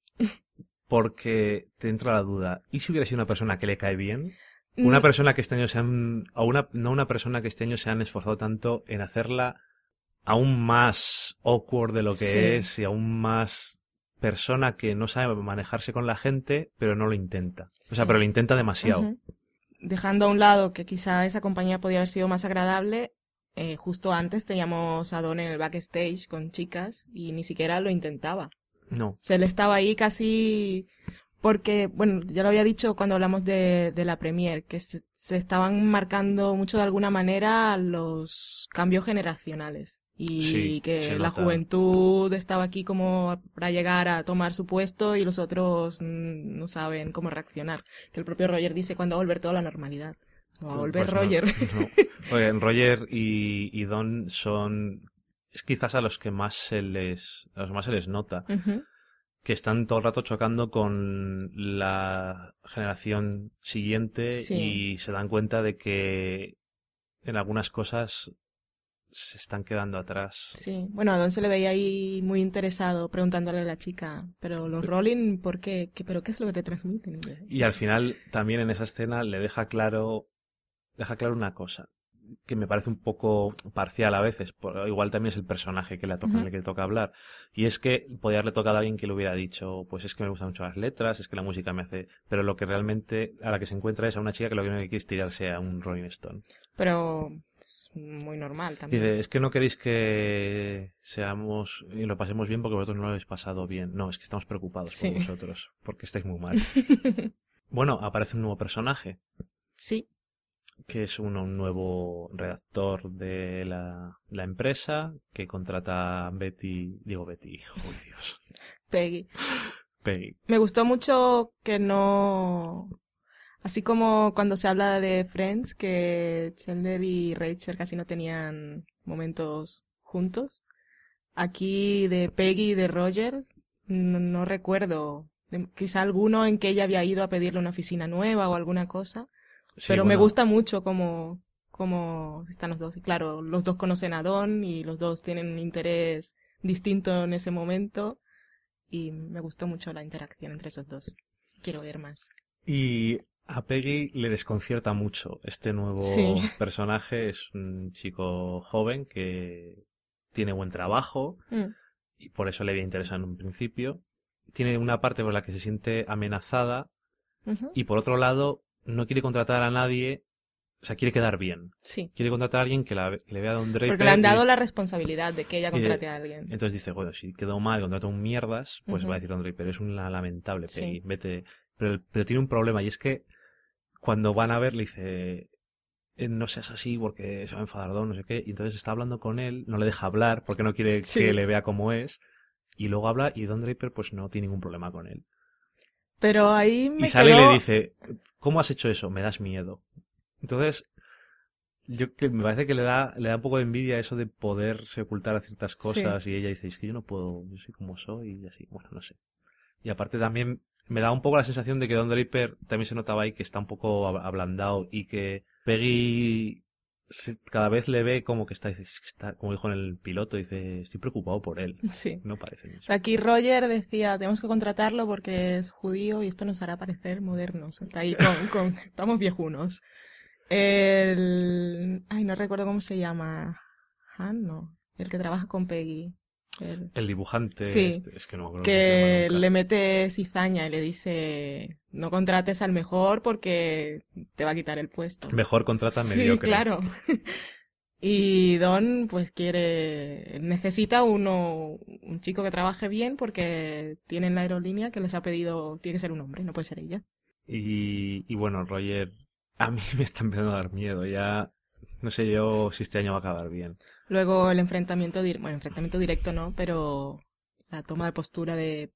A: Porque te entra la duda. ¿Y si hubiera sido una persona que le cae bien? Una persona que este año no una persona que este año se han esforzado tanto en hacerla aún más awkward de lo que es y aún más persona que no sabe manejarse con la gente, pero no lo intenta. O sea, pero lo intenta demasiado.
B: Dejando a un lado que quizá esa compañía podía haber sido más agradable, justo antes teníamos a Don en el backstage con chicas y ni siquiera lo intentaba.
A: No.
B: O sea, él estaba ahí casi porque, bueno, ya lo había dicho cuando hablamos de la premier, que se estaban marcando mucho de alguna manera los cambios generacionales. Y que la juventud estaba aquí como para llegar a tomar su puesto y los otros no saben cómo reaccionar. Que el propio Roger dice cuándo va a volver toda la normalidad. No va a volver
A: pues
B: Roger.
A: No. Oye, Roger y Don son quizás a los que más se les nota. Que están todo el rato chocando con la generación siguiente y se dan cuenta de que en algunas cosas se están quedando atrás.
B: Sí, bueno, a Don se le veía ahí muy interesado preguntándole a la chica, pero los Rowling, ¿por qué? ¿Pero qué es lo que te transmiten?
A: Y al final también en esa escena le deja claro una cosa que me parece un poco parcial a veces, igual también es el personaje que le toca hablar, y es que podría haberle tocado a alguien que le hubiera dicho, pues es que me gustan mucho las letras, es que la música me hace, pero lo que realmente a la que se encuentra es a una chica que lo que no quiere es tirarse a un Rolling Stone.
B: Pero es muy normal también.
A: Dice, es que no queréis que seamos y lo pasemos bien porque vosotros no lo habéis pasado bien. No, es que estamos preocupados por vosotros, porque estáis muy mal. Bueno, aparece un nuevo personaje.
B: Sí.
A: Que es un nuevo redactor de la empresa que contrata a Betty, oh Dios.
B: Peggy.
A: Peggy.
B: Me gustó mucho que no, así como cuando se habla de Friends, que Chandler y Rachel casi no tenían momentos juntos. Aquí de Peggy y de Roger, no recuerdo. Quizá alguno en que ella había ido a pedirle una oficina nueva o alguna cosa. Sí, pero bueno, me gusta mucho cómo están los dos. Y claro, los dos conocen a Don y los dos tienen un interés distinto en ese momento. Y me gustó mucho la interacción entre esos dos. Quiero ver más.
A: Y a Peggy le desconcierta mucho este nuevo personaje. Es un chico joven que tiene buen trabajo y por eso le había interesado en un principio. Tiene una parte por la que se siente amenazada y por otro lado no quiere contratar a nadie, o sea, quiere quedar bien. Sí. Quiere contratar a alguien que le vea a Don Draper.
B: Porque le han dado la responsabilidad de que ella contrate a alguien.
A: Entonces dice, bueno, si quedó mal, contrato un mierdas, pues va a decir Don Draper, es una lamentable, Peggy, vete. Pero tiene un problema y es que cuando van a ver le dice, no seas así porque se va a enfadar Don, no sé qué, y entonces está hablando con él, no le deja hablar porque no quiere que le vea como es, y luego habla y Don Draper pues no tiene ningún problema con él.
B: Pero ahí me
A: y sale y le dice, ¿cómo has hecho eso? Me das miedo. Entonces, me parece que le da un poco de envidia eso de poderse ocultar a ciertas cosas y ella dice, es que yo no puedo, yo soy como soy y así, bueno, no sé. Y aparte también me da un poco la sensación de que Don Draper también se notaba ahí que está un poco ablandado y que Peggy cada vez le ve como que está, como dijo en el piloto, dice, estoy preocupado por él. Sí. No parece eso.
B: Aquí Roger decía, tenemos que contratarlo porque es judío y esto nos hará parecer modernos. Está ahí estamos viejunos. Ay, no recuerdo cómo se llama. Han, no. El que trabaja con Peggy.
A: El dibujante.
B: Sí.
A: Es que no me acuerdo.
B: Que le mete cizaña y le dice, no contrates al mejor porque te va a quitar el puesto.
A: Mejor contrata mediocre.
B: Sí, claro. Y Don, pues necesita un chico que trabaje bien porque tienen la aerolínea que les ha pedido, tiene que ser un hombre, no puede ser ella.
A: Y bueno, Roger, a mí me está empezando a dar miedo, ya no sé yo si este año va a acabar bien.
B: Luego el enfrentamiento directo no, pero la toma de postura de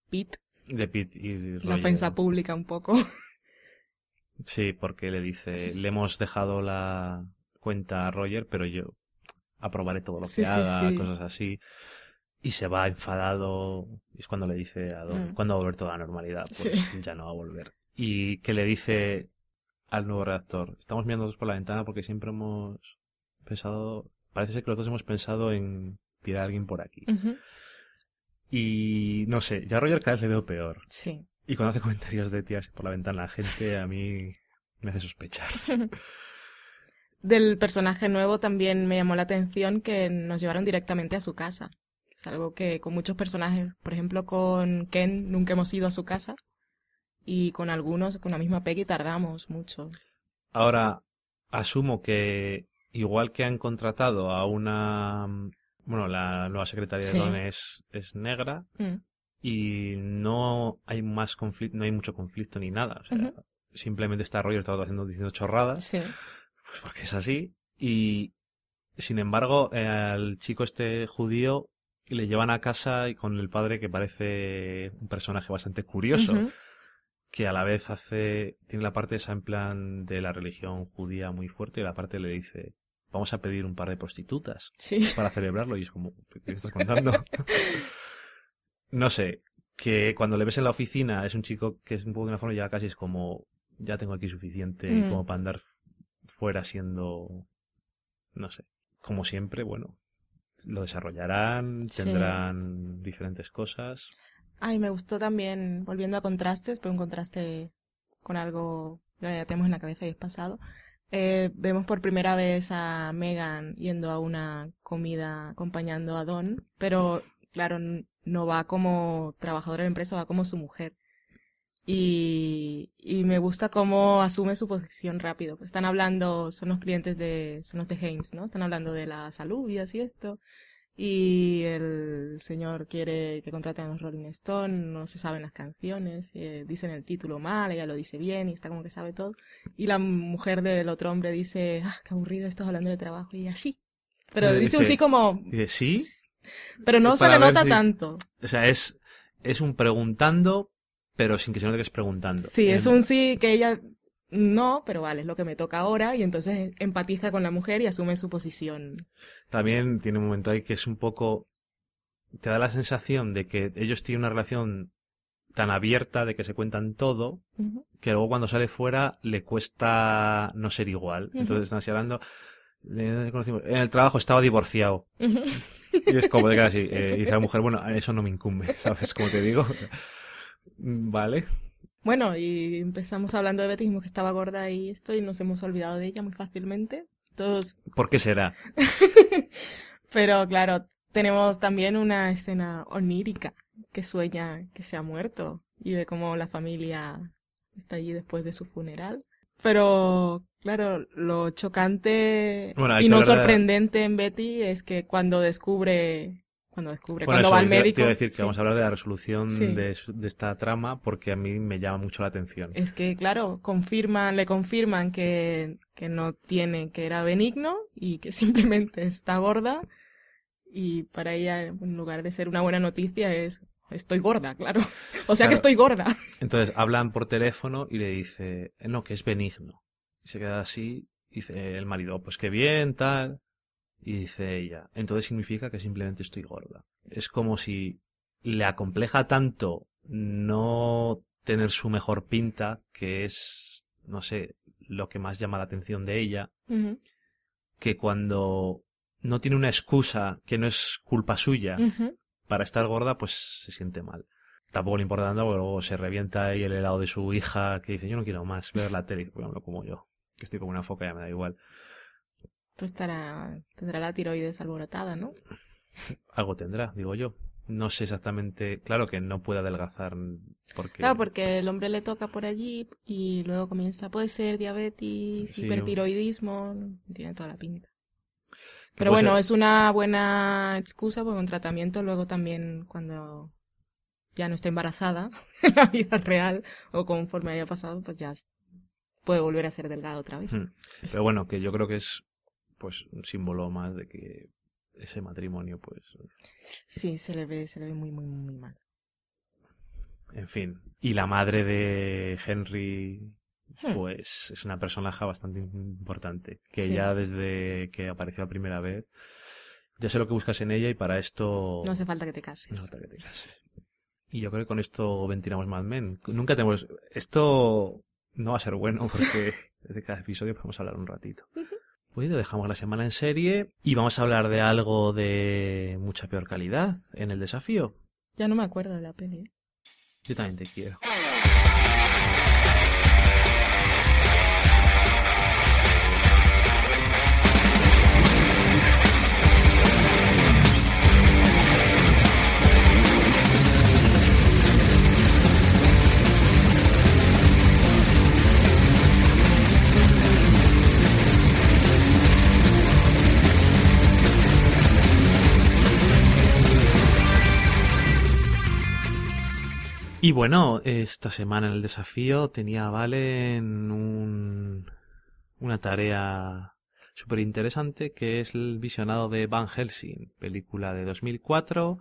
B: Pete,
A: De Pete y
B: la
A: Roger.
B: ofensa pública un poco.
A: Sí, porque le dice, le hemos dejado la cuenta a Roger, pero yo aprobaré todo lo que
B: Sí, sí,
A: haga,
B: sí.
A: cosas así. Y se va enfadado. Y es cuando le dice a Don, ¿cuándo va a volver toda la normalidad?
B: Sí.
A: Pues ya no va a volver. Y que le dice al nuevo redactor, estamos mirando todos por la ventana porque siempre hemos pensado, parece ser que los dos hemos pensado en tirar a alguien por aquí.
B: Ujú.
A: Y no sé, ya a Roger cada vez le veo peor.
B: Sí.
A: Y cuando hace comentarios de tías por la ventana la gente, a mí me hace sospechar.
B: Del personaje nuevo también me llamó la atención que nos llevaron directamente a su casa. Es algo que con muchos personajes, por ejemplo con Ken nunca hemos ido a su casa y con algunos, con la misma Peggy, tardamos mucho.
A: Ahora, asumo que igual que han contratado a una... Bueno, la nueva secretaria
B: Sí.
A: de Don es negra
B: Mm.
A: y no hay más conflicto, no hay mucho conflicto ni nada. O sea,
B: Ujú.
A: simplemente está Roger todo diciendo chorradas,
B: Sí.
A: pues porque es así. Y sin embargo, al chico este judío le llevan a casa y con el padre que parece un personaje bastante curioso,
B: Ujú.
A: que a la vez tiene la parte esa en plan de la religión judía muy fuerte y la parte le dice, vamos a pedir un par de prostitutas
B: Sí.
A: para celebrarlo y es como, ¿qué me estás contando? No sé, que cuando le ves en la oficina es un chico que es un poco de una forma ya casi es como, ya tengo aquí suficiente
B: Mm.
A: como para andar fuera siendo, no sé, como siempre, bueno, lo desarrollarán,
B: Sí.
A: tendrán diferentes cosas.
B: Ay, me gustó también, volviendo a contrastes, pero un contraste con algo que ya tenemos en la cabeza y es pasado. Vemos por primera vez a Megan yendo a una comida acompañando a Don, pero claro, no va como trabajadora de la empresa, va como su mujer. Y me gusta cómo asume su posición rápido. Están hablando, son los de Heinz, ¿no? Están hablando de la salud y así esto. Y el señor quiere que contraten a los Rolling Stone, no se saben las canciones, dicen el título mal, ella lo dice bien y está como que sabe todo. Y la mujer del otro hombre dice, ah, qué aburrido estás hablando de trabajo, y así. Pero dice un sí como,
A: Dice, sí,
B: pero no se
A: para
B: le
A: ver
B: nota
A: si,
B: tanto.
A: o sea, es un preguntando, pero sin que se note que es preguntando.
B: Sí, es un sí que ella no, pero vale, es lo que me toca ahora, y entonces empatiza con la mujer y asume su posición.
A: También tiene un momento ahí que es un poco, te da la sensación de que ellos tienen una relación tan abierta, de que se cuentan todo,
B: Ujú.
A: que luego cuando sale fuera le cuesta no ser igual.
B: Ujú.
A: Entonces están así hablando, en el trabajo estaba divorciado.
B: Ujú.
A: Y es como de que así, dice la mujer, bueno, eso no me incumbe, ¿sabes? Como te digo. Vale.
B: Bueno, y empezamos hablando de Betty, dijimos que estaba gorda y esto, y nos hemos olvidado de ella muy fácilmente. Todos.
A: ¿Por qué será?
B: Pero claro, tenemos también una escena onírica que sueña que se ha muerto y ve cómo la familia está allí después de su funeral. Pero claro, lo chocante
A: Bueno, hay
B: y
A: que
B: no
A: hablar de...
B: sorprendente en Betty es que cuando descubre,
A: Bueno,
B: cuando
A: eso,
B: va al
A: te iba
B: médico,
A: a decir que
B: sí,
A: vamos a hablar de la resolución
B: sí.
A: de esta trama porque a mí me llama mucho la atención.
B: Es que, claro, le confirman que no tiene, que era benigno y que simplemente está gorda. Y para ella, en lugar de ser una buena noticia, es, estoy gorda, claro. O sea que
A: Claro.
B: estoy gorda.
A: Entonces hablan por teléfono y le dice, no, que es benigno. Y se queda así, y dice el marido, "Oh, pues qué bien, tal. Y dice ella, entonces significa que simplemente estoy gorda. Es como si le acompleja tanto no tener su mejor pinta, que es, no sé, lo que más llama la atención de ella,
B: Ujú,
A: que cuando no tiene una excusa que no es culpa suya
B: ujú.
A: para estar gorda, pues se siente mal. Tampoco le importa tanto, porque luego se revienta ahí el helado de su hija, que dice, yo no quiero más ver la tele, porque no como yo, que estoy como una foca, ya me da igual.
B: Pues tendrá la tiroides alborotada, ¿no?
A: Algo tendrá, digo yo. No sé exactamente, claro que no puede adelgazar porque
B: Claro, porque el hombre le toca por allí y luego comienza, puede ser diabetes,
A: sí,
B: hipertiroidismo, tiene toda la pinta.
A: que
B: Pero
A: puede
B: bueno,
A: ser,
B: es una buena excusa porque un tratamiento luego también cuando ya no está embarazada en la vida real o conforme haya pasado, pues ya puede volver a ser delgada otra vez.
A: pero bueno, que yo creo que es pues un símbolo más de que ese matrimonio pues
B: Sí, se le ve muy, muy, muy mal.
A: En fin. Y la madre de Henry,
B: Hmm.
A: pues es una personaje bastante importante. Que
B: Sí.
A: ya desde que apareció la primera vez, ya sé lo que buscas en ella y para esto
B: No hace falta que te cases.
A: no te cases. Y yo creo que con esto ventilamos Mad Men. Nunca tenemos... Esto no va a ser bueno porque desde cada episodio vamos a hablar un ratito. Pues lo dejamos la semana en serie y vamos a hablar de algo de mucha peor calidad en el desafío.
B: Ya no me acuerdo de la peli.
A: Yo también te quiero. Y bueno, esta semana en el desafío tenía a Valen una tarea súper interesante que es el visionado de Van Helsing, película de 2004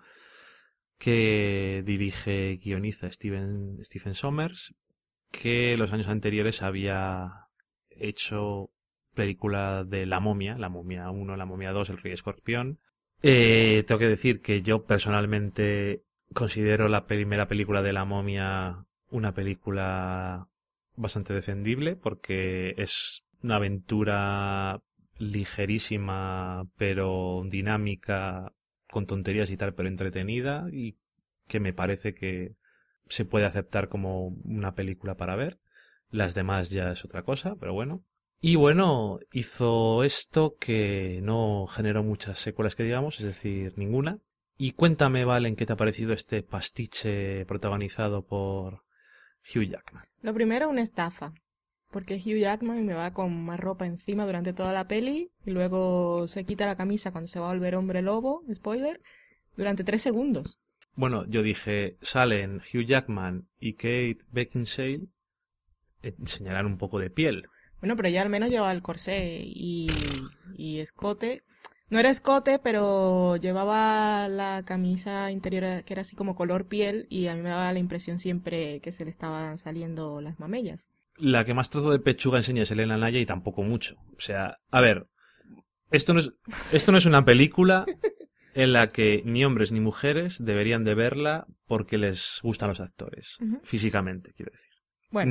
A: que dirige, guioniza Stephen Sommers, que los años anteriores había hecho película de La Momia 1, La Momia 2, El Rey Escorpión. Tengo que decir que yo personalmente considero la primera película de La Momia una película bastante defendible porque es una aventura ligerísima pero dinámica, con tonterías y tal, pero entretenida y que me parece que se puede aceptar como una película para ver. Las demás ya es otra cosa, pero bueno. Y bueno, hizo esto que no generó muchas secuelas que digamos, es decir, ninguna. Y cuéntame, Valen, ¿qué te ha parecido este pastiche protagonizado por Hugh Jackman?
B: Lo primero, una estafa. Porque Hugh Jackman me va con más ropa encima durante toda la peli y luego se quita la camisa cuando se va a volver hombre lobo, spoiler, durante 3 segundos.
A: Bueno, yo dije, salen Hugh Jackman y Kate Beckinsale, enseñarán un poco de piel.
B: Bueno, pero ya al menos llevaba el corsé y escote. No era escote, pero llevaba la camisa interior que era así como color piel y a mí me daba la impresión siempre que se le estaban saliendo las mamellas.
A: La que más trozo de pechuga enseña es Elena Naya y tampoco mucho. O sea, a ver, esto no es una película en la que ni hombres ni mujeres deberían de verla porque les gustan los actores.
B: Ujú.
A: Físicamente, quiero decir.
B: Bueno,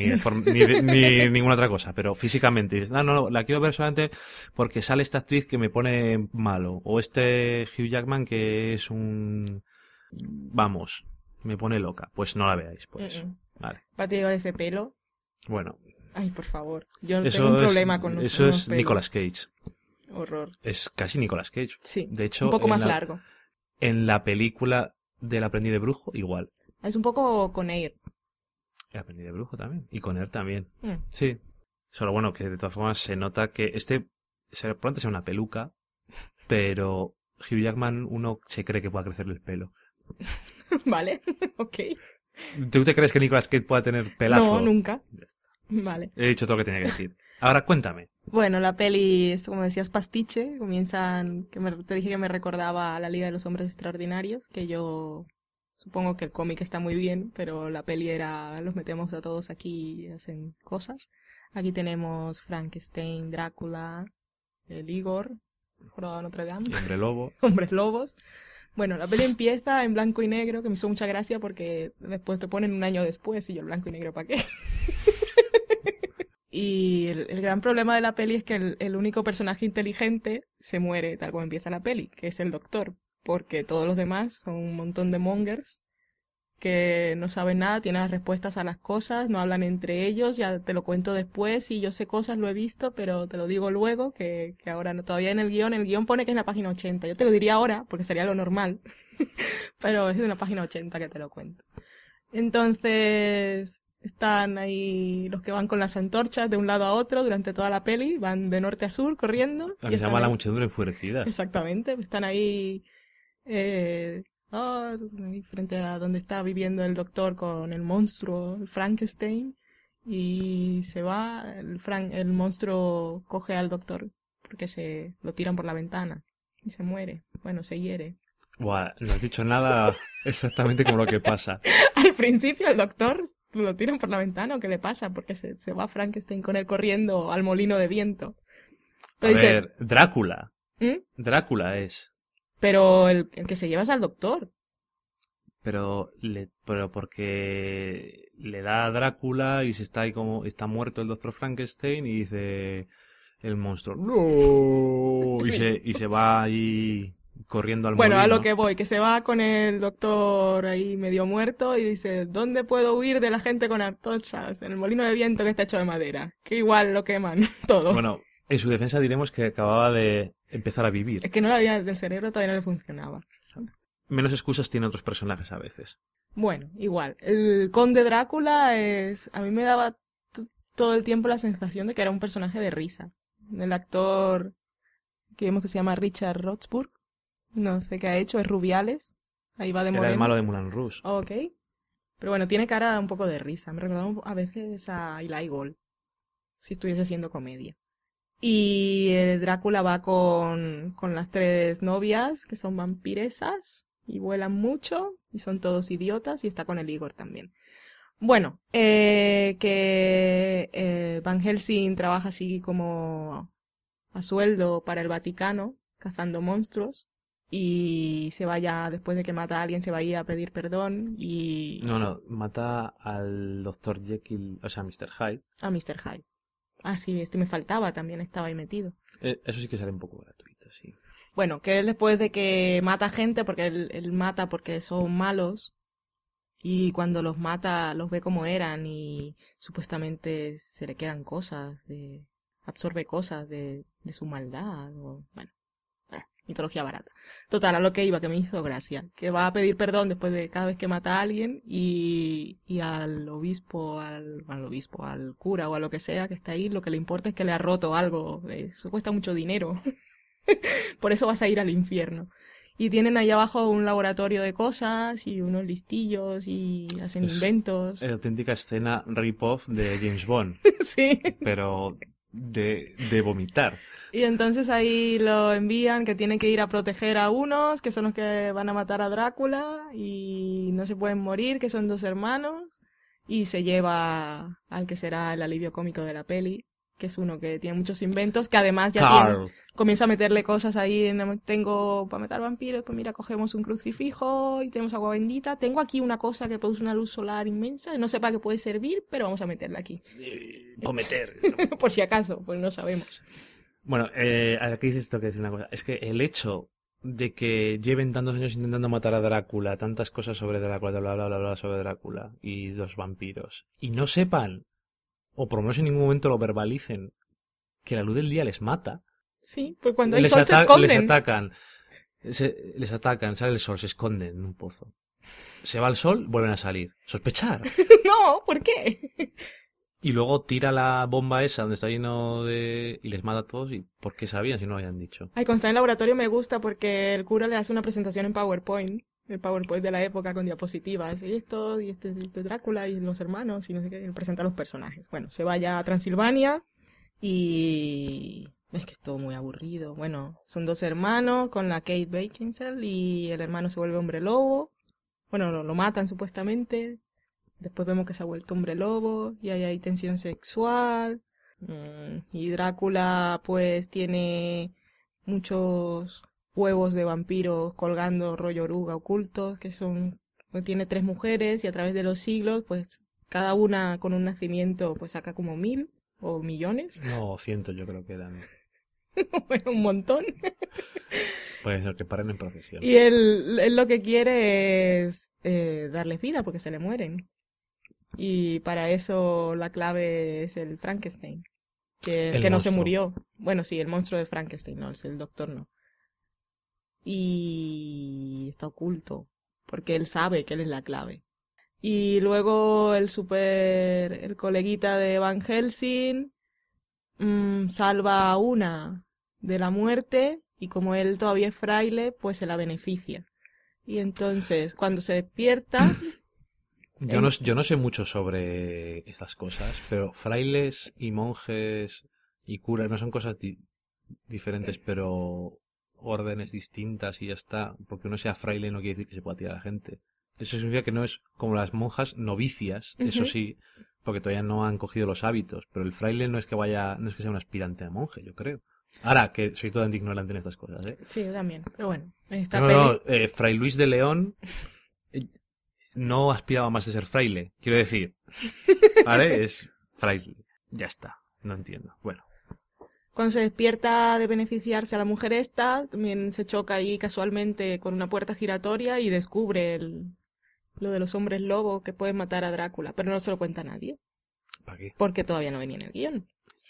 A: Ni ninguna otra cosa, pero físicamente. Dices, no, la quiero ver solamente porque sale esta actriz que me pone malo. O este Hugh Jackman que es vamos, me pone loca. Pues no la veáis, por eso. Vale.
B: para ti llevar ese pelo.
A: Bueno,
B: Ay, por favor. Yo
A: eso
B: tengo un
A: es,
B: problema con los
A: eso es
B: pelos.
A: Nicolas Cage.
B: Horror.
A: Es casi Nicolas Cage.
B: Sí.
A: De hecho,
B: un poco más largo.
A: En la película del Aprendiz de Brujo, igual.
B: Es un poco con Air.
A: El Aprendiz de Brujo también. Y con él también.
B: Mm.
A: Sí. Solo bueno, que de todas formas se nota que probablemente sea una peluca, pero Hugh Jackman uno se cree que pueda crecerle el pelo.
B: Vale, ok.
A: ¿Tú te crees que Nicolas Cage pueda tener pelazo?
B: No, nunca. Vale.
A: He dicho todo lo que tenía que decir. Ahora cuéntame.
B: Bueno, la peli es, como decías, pastiche. Comienzan, te dije que me recordaba a la Liga de los Hombres Extraordinarios, que yo supongo que el cómic está muy bien, pero la peli era, los metemos a todos aquí y hacen cosas. Aquí tenemos Frankenstein, Drácula, el Igor, Jorobado de Notre Dame,
A: Y Hombre Lobo.
B: Hombres Lobos. Bueno, la peli empieza en blanco y negro, que me hizo mucha gracia porque después te ponen un año después y yo el blanco y negro, ¿para qué? Y el gran problema de la peli es que el único personaje inteligente se muere tal como empieza la peli, que es el doctor, porque todos los demás son un montón de mongers que no saben nada, tienen las respuestas a las cosas, no hablan entre ellos, ya te lo cuento después, y yo sé cosas, lo he visto, pero te lo digo luego, que ahora no, todavía en el guión pone que es en la página 80, yo te lo diría ahora, porque sería lo normal, pero es en la página 80 que te lo cuento. Entonces, están ahí los que van con las antorchas de un lado a otro durante toda la peli, van de norte a sur corriendo.
A: La
B: y
A: que se llama La
B: ahí-
A: Muchedumbre Enfurecida.
B: Exactamente, están ahí ahí frente a donde está viviendo el doctor con el monstruo, el Frankenstein, y se va, el monstruo coge al doctor porque se lo tiran por la ventana y se muere, bueno, se hiere.
A: Buah, no has dicho nada exactamente como lo que pasa.
B: Al principio el doctor lo tiran por la ventana, ¿o qué le pasa? Porque se va Frankenstein con él corriendo al molino de viento.
A: A
B: Pero dice,
A: ver, Drácula.
B: ¿Mm?
A: Drácula es.
B: Pero el que se lleva es al doctor.
A: Pero porque le da a Drácula y se está ahí como está muerto el doctor Frankenstein y dice el monstruo ¡No! Y se va ahí corriendo al
B: Bueno, a lo
A: molino.
B: que voy, que se va con el doctor ahí medio muerto y dice, ¿dónde puedo huir de la gente con antorchas? En el molino de viento que está hecho de madera. Que igual lo queman todo.
A: Bueno, en su defensa diremos que acababa de empezar a vivir.
B: Es que no lo había, del cerebro todavía no le funcionaba.
A: Menos excusas tienen otros personajes a veces.
B: Bueno, igual. El conde Drácula es... A mí me daba todo el tiempo la sensación de que era un personaje de risa. El actor que vemos que se llama Richard Roxburgh. No sé qué ha hecho, es Rubiales. Ahí va de
A: Era
B: moreno.
A: el malo de Moulin Rouge.
B: Ok. Pero bueno, tiene cara un poco de risa. Me recordaba a veces a Eli Gold. Si estuviese haciendo comedia. Y Drácula va con las tres novias, que son vampiresas, y vuelan mucho, y son todos idiotas, y está con el Igor también. Bueno, que Van Helsing trabaja así como a sueldo para el Vaticano, cazando monstruos, y se vaya, después de que mata a alguien, se va a ir a pedir perdón, y
A: No, mata al doctor Jekyll, o sea, Mr. Hyde.
B: a Mr. Hyde. Ah, sí, este me faltaba, también estaba ahí metido.
A: Eso sí que sale un poco gratuito, sí.
B: Bueno, que él después de que mata gente, porque él mata porque son malos, y cuando los mata los ve como eran y supuestamente se le quedan cosas, absorbe cosas de su maldad, o bueno, mitología barata. Total, a lo que iba, que me hizo gracia, que va a pedir perdón después de cada vez que mata a alguien y al obispo, al cura o a lo que sea que está ahí, lo que le importa es que le ha roto algo, eso cuesta mucho dinero. Por eso vas a ir al infierno. Y tienen ahí abajo un laboratorio de cosas y unos listillos y hacen inventos.
A: Es auténtica escena rip-off de James Bond,
B: Sí.
A: pero de vomitar.
B: Y entonces ahí lo envían que tiene que ir a proteger a unos, que son los que van a matar a Drácula y no se pueden morir, que son dos hermanos. Y se lleva al que será el alivio cómico de la peli, que es uno que tiene muchos inventos, que además ya
A: Carl.
B: comienza a meterle cosas ahí, tengo para matar vampiros, pues mira, cogemos un crucifijo y tenemos agua bendita, tengo aquí una cosa que produce una luz solar inmensa, no sé para qué puede servir, pero vamos a meterla aquí.
A: Cometer.
B: Por si acaso, pues no sabemos.
A: Bueno, aquí dices esto que decir una cosa. Es que el hecho de que lleven tantos años intentando matar a Drácula, tantas cosas sobre Drácula, bla sobre Drácula y los vampiros, y no sepan, o por lo menos en ningún momento lo verbalicen, que la luz del día les mata.
B: Sí, pues cuando hay sol se esconden.
A: Les atacan, sale el sol, se esconden en un pozo. Se va el sol, vuelven a salir. Sospechar.
B: No, ¿por qué?
A: Y luego tira la bomba esa donde está lleno de... y les mata a todos. ¿Y por qué sabían si no lo habían dicho?
B: Ay, cuando está en el laboratorio me gusta porque el cura le hace una presentación en PowerPoint. El PowerPoint de la época con diapositivas. Y esto, y este es de Drácula y los hermanos, y no sé qué. Y presenta a los personajes. Bueno, se va ya a Transilvania y... es que es todo muy aburrido. Bueno, son dos hermanos con la Kate Beckinsale y el hermano se vuelve hombre lobo. Bueno, lo matan supuestamente. Después vemos que se ha vuelto hombre lobo y ahí hay tensión sexual. Y Drácula pues tiene muchos huevos de vampiros colgando rollo oruga ocultos, que son, pues, tiene 3 mujeres y a través de los siglos pues cada una con un nacimiento pues saca como 1000 o millones.
A: No, 100 yo creo que eran.
B: Bueno, un montón.
A: Puede ser que paren en procesión.
B: Y él lo que quiere es darles vida porque se le mueren. Y para eso la clave es el Frankenstein. Que no se murió. Bueno, sí, el monstruo de Frankenstein, no, el doctor no. Y está oculto. Porque él sabe que él es la clave. Y luego el coleguita de Van Helsing salva a una de la muerte. Y como él todavía es fraile, pues se la beneficia. Y entonces, cuando se despierta...
A: Yo no sé mucho sobre estas cosas, pero frailes y monjes y curas no son cosas diferentes, pero órdenes distintas y ya está. Porque uno sea fraile no quiere decir que se pueda tirar a la gente. Eso significa que no es como las monjas novicias, eso sí, porque todavía no han cogido los hábitos. Pero el fraile no es que sea un aspirante a monje, yo creo. Ahora, que soy totalmente ignorante en estas cosas, ¿eh?
B: Sí, yo también. Pero bueno, en esta
A: No, Fray Luis de León no aspiraba más de ser fraile, quiero decir. ¿Vale? Es fraile. Ya está. No entiendo. Bueno.
B: Cuando se despierta de beneficiarse a la mujer esta, también se choca ahí casualmente con una puerta giratoria y descubre lo de los hombres lobo que pueden matar a Drácula, pero no se lo cuenta a nadie.
A: ¿Para qué?
B: Porque todavía no venía en el guión.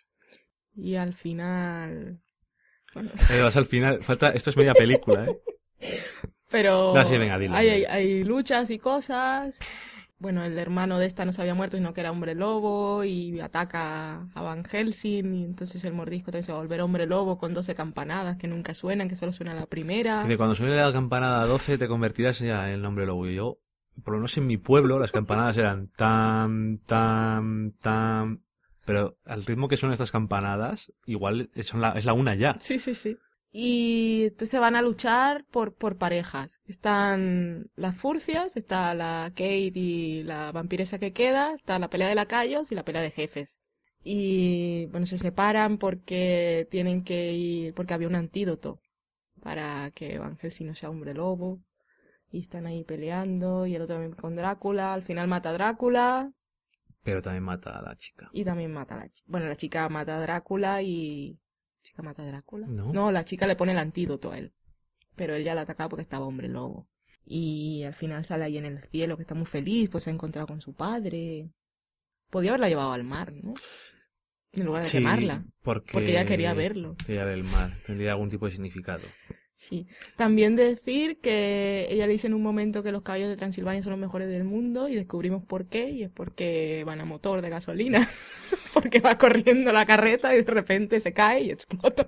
B: Y al final... Bueno.
A: Al final, esto es media película, ¿eh?
B: Pero
A: No, sí, venga, dilo.
B: Hay luchas y cosas. Bueno, el hermano de esta no se había muerto, sino que era hombre lobo y ataca a Van Helsing y entonces el mordisco también se va a volver hombre lobo con 12 campanadas que nunca suenan, que solo suena la primera.
A: Dice, cuando suene la campanada 12 te convertirás ya en el hombre lobo. Y yo, por lo menos en mi pueblo, las campanadas eran tam, tam, tam. Pero al ritmo que son estas campanadas, igual es la una ya.
B: Sí, sí, sí. Y entonces van a luchar por parejas. Están las furcias, está la Kate y la vampiresa que queda, está la pelea de lacayos y la pelea de jefes. Y bueno, se separan porque tienen que ir, porque había un antídoto para que Van Helsing no sea hombre lobo. Y están ahí peleando y el otro también con Drácula. Al final mata a Drácula.
A: Pero también mata a la chica.
B: Y también mata a la chica. Bueno, la chica mata a Drácula y... ¿Chica mata a Drácula?
A: No,
B: la chica le pone el antídoto a él. Pero él ya la atacaba porque estaba hombre lobo. Y al final sale ahí en el cielo que está muy feliz, pues se ha encontrado con su padre. Podía haberla llevado al mar, ¿no? En lugar de quemarla. Porque ella quería verlo.
A: Quería ver el mar. Tendría algún tipo de significado.
B: Sí. También decir que ella le dice en un momento que los caballos de Transilvania son los mejores del mundo y descubrimos por qué, y es porque van a motor de gasolina. Porque va corriendo la carreta y de repente se cae y explota.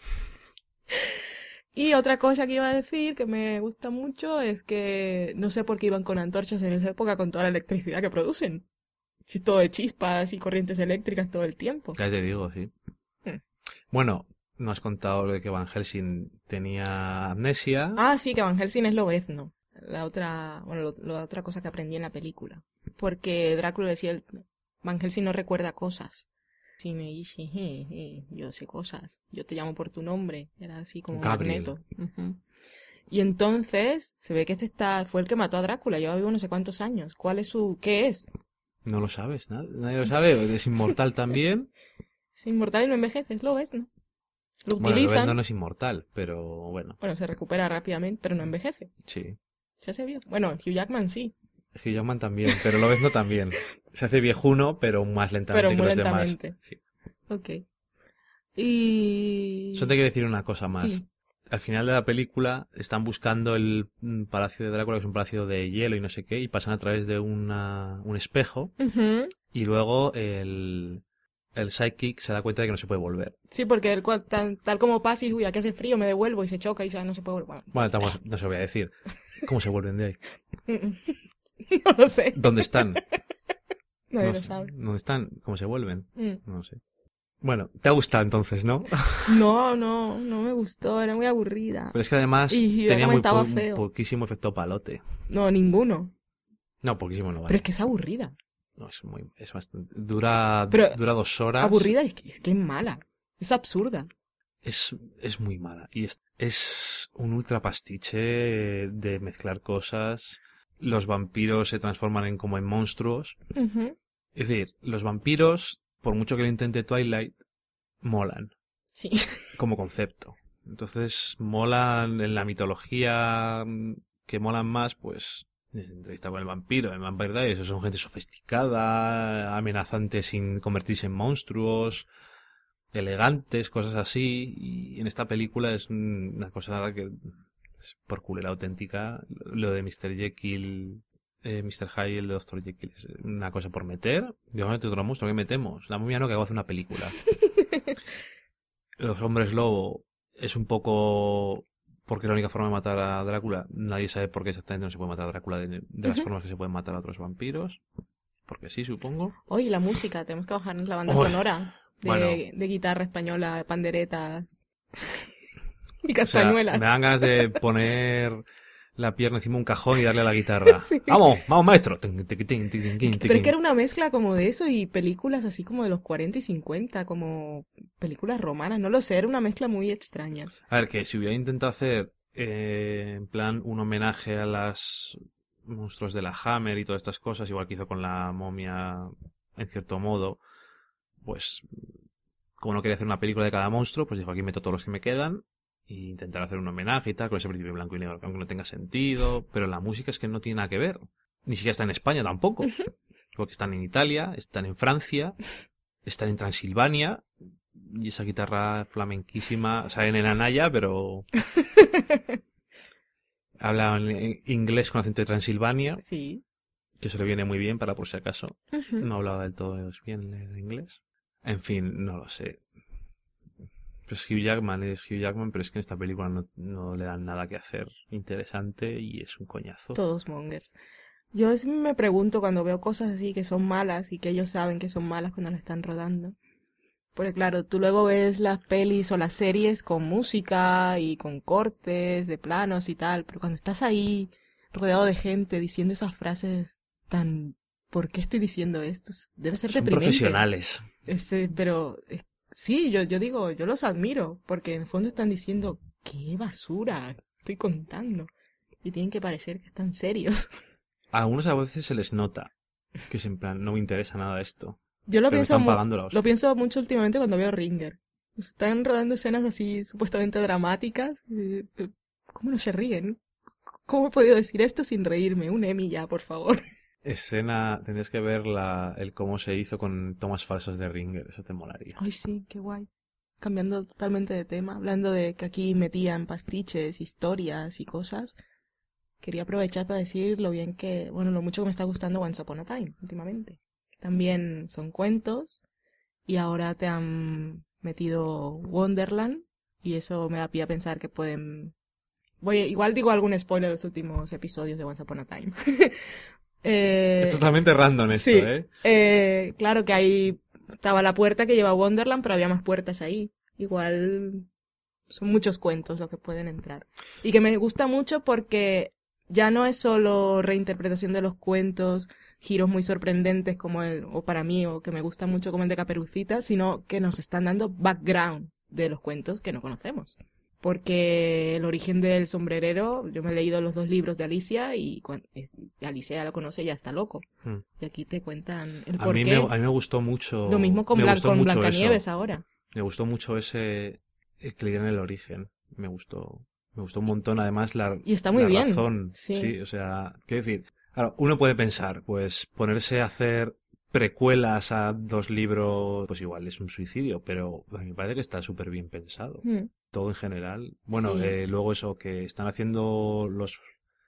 B: Y otra cosa que iba a decir que me gusta mucho es que no sé por qué iban con antorchas en esa época con toda la electricidad que producen. Si es todo de chispas y corrientes eléctricas todo el tiempo.
A: Ya te digo, sí. Bueno, no has contado lo de que Van Helsing tenía amnesia.
B: Ah, sí, que Van Helsing es lobezno. La otra cosa que aprendí en la película. Porque Drácula decía, Van Helsing no recuerda cosas. Sí, me dice, yo sé cosas. Yo te llamo por tu nombre. Era así como
A: Gabriel.
B: Magneto. Y entonces se ve que fue el que mató a Drácula. Lleva vivo no sé cuántos años. ¿Qué es?
A: No lo sabes, nadie lo sabe. Es inmortal también.
B: Es inmortal y no envejece, es lobezno. Lo
A: Bueno,
B: utilizan.
A: Lobezno no es inmortal, pero bueno.
B: Bueno, se recupera rápidamente, pero no envejece.
A: Sí.
B: Se hace viejo. Bueno, Hugh Jackman sí.
A: Hugh Jackman también, pero Lobezno también. Se hace viejuno, pero más lentamente
B: Pero
A: que
B: muy
A: los
B: lentamente.
A: demás. Sí.
B: Ok. Y...
A: Solo te quiero decir una cosa más.
B: Sí.
A: Al final de la película están buscando el palacio de Drácula, que es un palacio de hielo y no sé qué, y pasan a través de un espejo, y luego el sidekick se da cuenta de que no se puede volver.
B: Sí, porque tal como pasa y, uy, aquí hace frío, me devuelvo y se choca y ya no se puede volver.
A: Bueno, no se lo voy a decir. ¿Cómo se vuelven de ahí?
B: No lo sé.
A: ¿Dónde están?
B: Nadie
A: No
B: lo
A: sé.
B: sabe.
A: ¿Dónde están? ¿Cómo se vuelven? No sé. Bueno, te ha gustado entonces, ¿no?
B: No me gustó, era muy aburrida.
A: Pero es que además
B: Y
A: tenía muy
B: estaba feo.
A: poquísimo efecto palote.
B: No, ninguno.
A: No, poquísimo no vale.
B: Pero es que es aburrida.
A: No, es bastante. Dura
B: Pero
A: 2 horas.
B: Aburrida es que es mala. Es absurda.
A: Es muy mala. Y es un ultra pastiche de mezclar cosas. Los vampiros se transforman como en monstruos. Es decir, los vampiros, por mucho que lo intente Twilight, molan.
B: Sí.
A: Como concepto. Entonces, molan en la mitología que molan más, pues, entrevista con el vampiro, en Vampire Diaries, son gente sofisticada, amenazante sin convertirse en monstruos, elegantes, cosas así, y en esta película es una cosa que es por culera auténtica. Lo de Mr. Jekyll, Mr. Hyde y el de Dr. Jekyll es una cosa por meter. Digo, mete otro monstruo, ¿qué metemos? La momia no, que hago hacer una película. Los hombres lobo es un poco porque la única forma de matar a Drácula, nadie sabe por qué exactamente no se puede matar a Drácula de las formas que se pueden matar a otros vampiros. Porque sí, supongo.
B: Oye, la música, tenemos que bajarnos la banda sonora de guitarra española, de panderetas. y
A: O sea,
B: castañuelas.
A: me dan ganas de poner la pierna encima de un cajón y darle a la guitarra.
B: Sí.
A: ¡Vamos, vamos, maestro!
B: Pero es que era una mezcla como de eso y películas así como de los 40 y 50, como películas romanas, no lo sé, era una mezcla muy extraña.
A: A ver, que si hubiera intentado hacer en plan un homenaje a las monstruos de la Hammer y todas estas cosas, igual que hizo con la momia en cierto modo, pues como no quería hacer una película de cada monstruo, pues dijo, aquí meto todos los que me quedan e intentar hacer un homenaje y tal, con ese principio blanco y negro, que aunque no tenga sentido, pero la música es que no tiene nada que ver. Ni siquiera está en España tampoco, porque están en Italia, están en Francia, están en Transilvania, y esa guitarra flamenquísima, salen en Anaya, pero habla en inglés con acento de Transilvania,
B: Sí.
A: que eso le viene muy bien para por si acaso.
B: Ujú.
A: No hablaba del todo bien el inglés. En fin, no lo sé. Pues Hugh Jackman es Hugh Jackman, pero es que en esta película no le dan nada que hacer interesante y es un coñazo.
B: Todos mongers. Yo me pregunto cuando veo cosas así que son malas y que ellos saben que son malas cuando las están rodando. Porque claro, tú luego ves las pelis o las series con música y con cortes de planos y tal, pero cuando estás ahí rodeado de gente diciendo esas frases tan... ¿Por qué estoy diciendo esto? Debe ser
A: Son
B: deprimente.
A: profesionales.
B: Pero sí, yo digo, yo los admiro, porque en el fondo están diciendo, qué basura estoy contando. Y tienen que parecer que están serios.
A: A algunos a veces se les nota que es en plan, no me interesa nada esto.
B: Yo lo
A: Pero me
B: pienso,
A: están pagando la hostia.
B: lo pienso mucho últimamente cuando veo Ringer. Están rodando escenas así supuestamente dramáticas. ¿Cómo no se ríen? ¿Cómo he podido decir esto sin reírme? Un Emmy ya, por favor.
A: Escena, tendrías que ver el cómo se hizo con tomas falsas de Ringer, eso te molaría.
B: Ay, sí, qué guay. Cambiando totalmente de tema, hablando de que aquí metían pastiches, historias y cosas. Quería aprovechar para decir lo bien que, bueno, lo mucho que me está gustando Once Upon a Time últimamente. También son cuentos y ahora te han metido Wonderland y eso me da pie a pensar que pueden... igual digo algún spoiler de los últimos episodios de Once Upon a Time.
A: Es totalmente random esto,
B: Sí,
A: ¿eh?
B: claro que ahí estaba la puerta que lleva a Wonderland, pero había más puertas ahí. Igual son muchos cuentos los que pueden entrar. Y que me gusta mucho porque ya no es solo reinterpretación de los cuentos, giros muy sorprendentes como o para mí, o que me gusta mucho como el de Caperucita, sino que nos están dando background de los cuentos que no conocemos. Porque el origen del sombrerero, yo me he leído los 2 libros de Alicia y Alicia ya lo conoce, ya está loco.
A: Hmm.
B: Y aquí te cuentan el
A: A
B: porqué.
A: mí me gustó mucho.
B: Lo mismo con,
A: me gustó mucho
B: Blancanieves
A: eso.
B: ahora.
A: Me gustó mucho ese que le dieran el origen. Me gustó un montón. Además,
B: Y está muy
A: la
B: bien.
A: razón.
B: Sí.
A: O sea, quiero decir, claro, uno puede pensar, pues ponerse a hacer precuelas a 2 libros, pues igual es un suicidio, pero a mí me parece que está súper bien pensado.
B: Mm.
A: Todo en general. Bueno,
B: Sí.
A: luego eso, que están haciendo los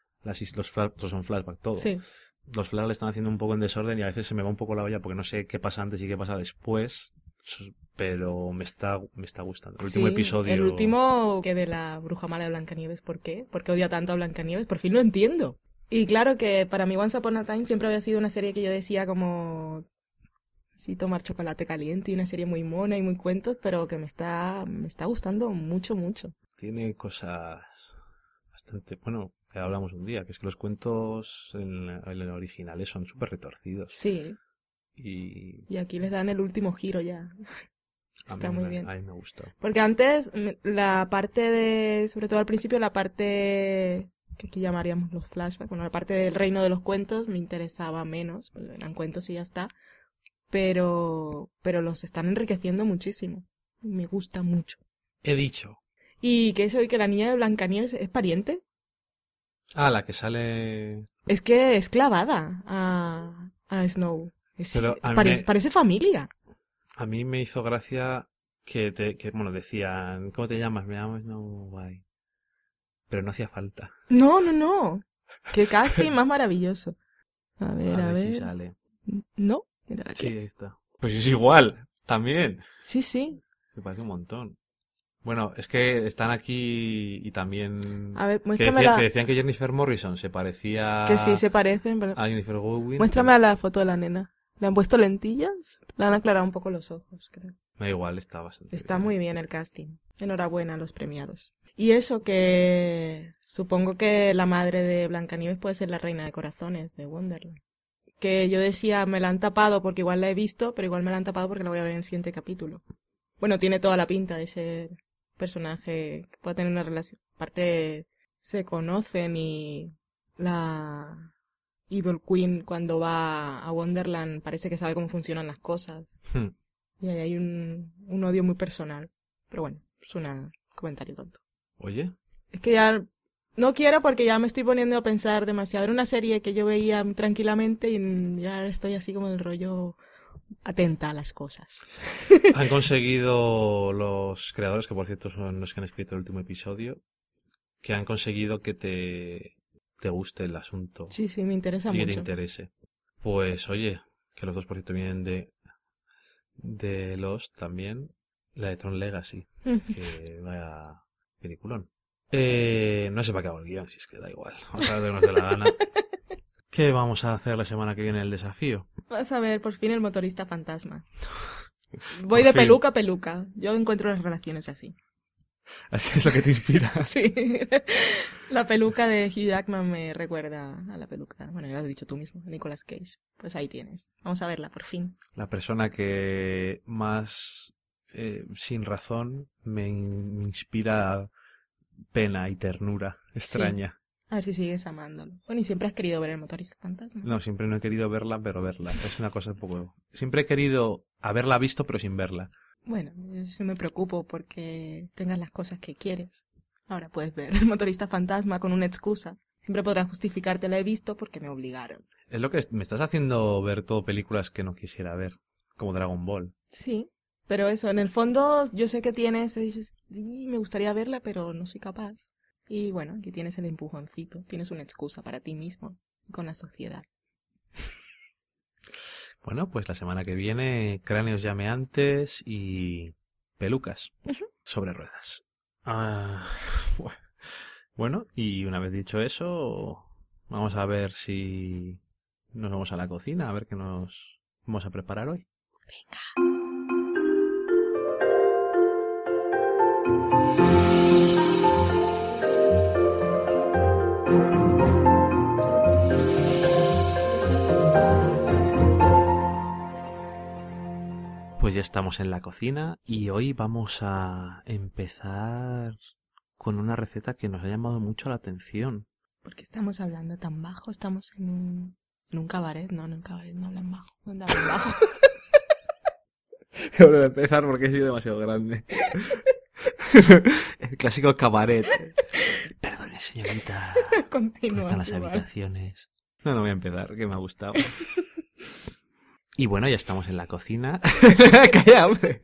A: son flashback todo.
B: Sí.
A: Los flashbacks le están haciendo un poco en desorden y a veces se me va un poco la olla porque no sé qué pasa antes y qué pasa después, pero me está gustando. El último episodio...
B: El último que de la bruja mala de Blancanieves, ¿por qué? ¿Por qué odia tanto a Blancanieves? Por fin lo entiendo. Y claro que para mí Once Upon a Time siempre había sido una serie que yo decía como... Sí, tomar chocolate caliente y una serie muy mona y muy cuentos, pero que me está gustando mucho, mucho.
A: Tiene cosas bastante... Bueno, que hablamos un día, que es que los cuentos en el originales son súper retorcidos.
B: Sí. Y aquí les dan el último giro ya. Está muy bien.
A: A mí me gustó.
B: Porque antes, la parte de... Sobre todo al principio, la parte... que aquí llamaríamos los flashbacks. Bueno, la parte del reino de los cuentos me interesaba menos. Eran cuentos y ya está. Pero los están enriqueciendo muchísimo. Me gusta mucho.
A: He dicho.
B: ¿Y qué es hoy que la niña de Blancanieves es pariente?
A: Ah, la que sale...
B: Es que es clavada a Snow.
A: Pero
B: parece familia.
A: A mí me hizo gracia bueno, decían, ¿cómo te llamas? Me llamo Snow White. Pero no hacía falta.
B: No. Qué casting más maravilloso. A ver.
A: Si sale.
B: No, era aquí.
A: Sí, ahí está. Pues es igual, también.
B: Sí.
A: Me parece un montón. Bueno, es que están aquí y también...
B: A ver,
A: que
B: muéstrame
A: que decían que Jennifer Morrison se parecía...
B: Que sí, se parecen, pero...
A: a Jennifer Goodwin.
B: Muéstrame a la foto de la nena. ¿Le han puesto lentillas? Le han aclarado un poco los ojos, creo.
A: Da igual, está bastante
B: Está
A: bien.
B: muy bien el casting. Enhorabuena a los premiados. Y eso que supongo que la madre de Blancanieves puede ser la reina de corazones de Wonderland. Que yo decía, me la han tapado porque igual la he visto, pero igual me la han tapado porque la voy a ver en el siguiente capítulo. Bueno, tiene toda la pinta de ser personaje que pueda tener una relación. Aparte, se conocen y la Evil Queen cuando va a Wonderland parece que sabe cómo funcionan las cosas. Y ahí hay un odio muy personal. Pero bueno, es un comentario tonto.
A: Oye,
B: Es que ya no quiero porque ya me estoy poniendo a pensar demasiado. Era una serie que yo veía tranquilamente y ya estoy así como el rollo atenta a las cosas.
A: han conseguido los creadores, que por cierto son los que han escrito el último episodio, que han conseguido que te guste el asunto
B: Sí, sí, me interesa
A: y que te
B: mucho.
A: interese. Pues oye, que los dos por cierto vienen de Lost también, la de Tron Legacy, que vaya peliculón. No sé para qué hago el guión, si es que da igual. Vamos a ver lo que nos dé la gana. ¿Qué vamos a hacer la semana que viene el desafío?
B: Vas a ver, por fin el motorista fantasma. Voy
A: Por
B: de
A: fin.
B: peluca a peluca. Yo encuentro las relaciones así.
A: Así es lo que te inspira.
B: Sí. La peluca de Hugh Jackman me recuerda a la peluca. Bueno, ya lo has dicho tú mismo, Nicolas Cage. Pues ahí tienes. Vamos a verla, por fin.
A: La persona que más sin razón me inspira pena y ternura extraña.
B: A ver si sigues amándolo. Bueno, y siempre has querido ver el motorista fantasma.
A: No, siempre no he querido verla, pero verla. Es una cosa un poco... Siempre he querido haberla visto, pero sin verla.
B: Bueno, yo sí me preocupo porque tengas las cosas que quieres. Ahora puedes ver el motorista fantasma con una excusa. Siempre podrás justificarte, la he visto porque me obligaron.
A: Es lo que me estás haciendo ver todo películas que no quisiera ver, como Dragon Ball.
B: Sí, pero eso, en el fondo yo sé que tienes, dices, sí, me gustaría verla, pero no soy capaz. Y bueno, aquí tienes el empujoncito, tienes una excusa para ti mismo, con la sociedad.
A: Bueno, pues la semana que viene, cráneos llameantes y pelucas sobre ruedas. Bueno, y una vez dicho eso, vamos a ver si nos vamos a la cocina, a ver qué nos vamos a preparar hoy. Pues ya estamos en la cocina y hoy vamos a empezar con una receta que nos ha llamado mucho la atención.
B: ¿Por qué estamos hablando tan bajo? Estamos en un cabaret, no, en un cabaret no hablan bajo. ¿Dónde hablan bajo?
A: Voy a empezar porque he sido demasiado grande. El clásico cabaret. Perdone, señorita. ¿Cómo
B: Continúa.
A: están las
B: igual.
A: habitaciones? No voy a empezar, que me ha gustado. Y bueno, ya estamos en la cocina. ¡Calla, hombre!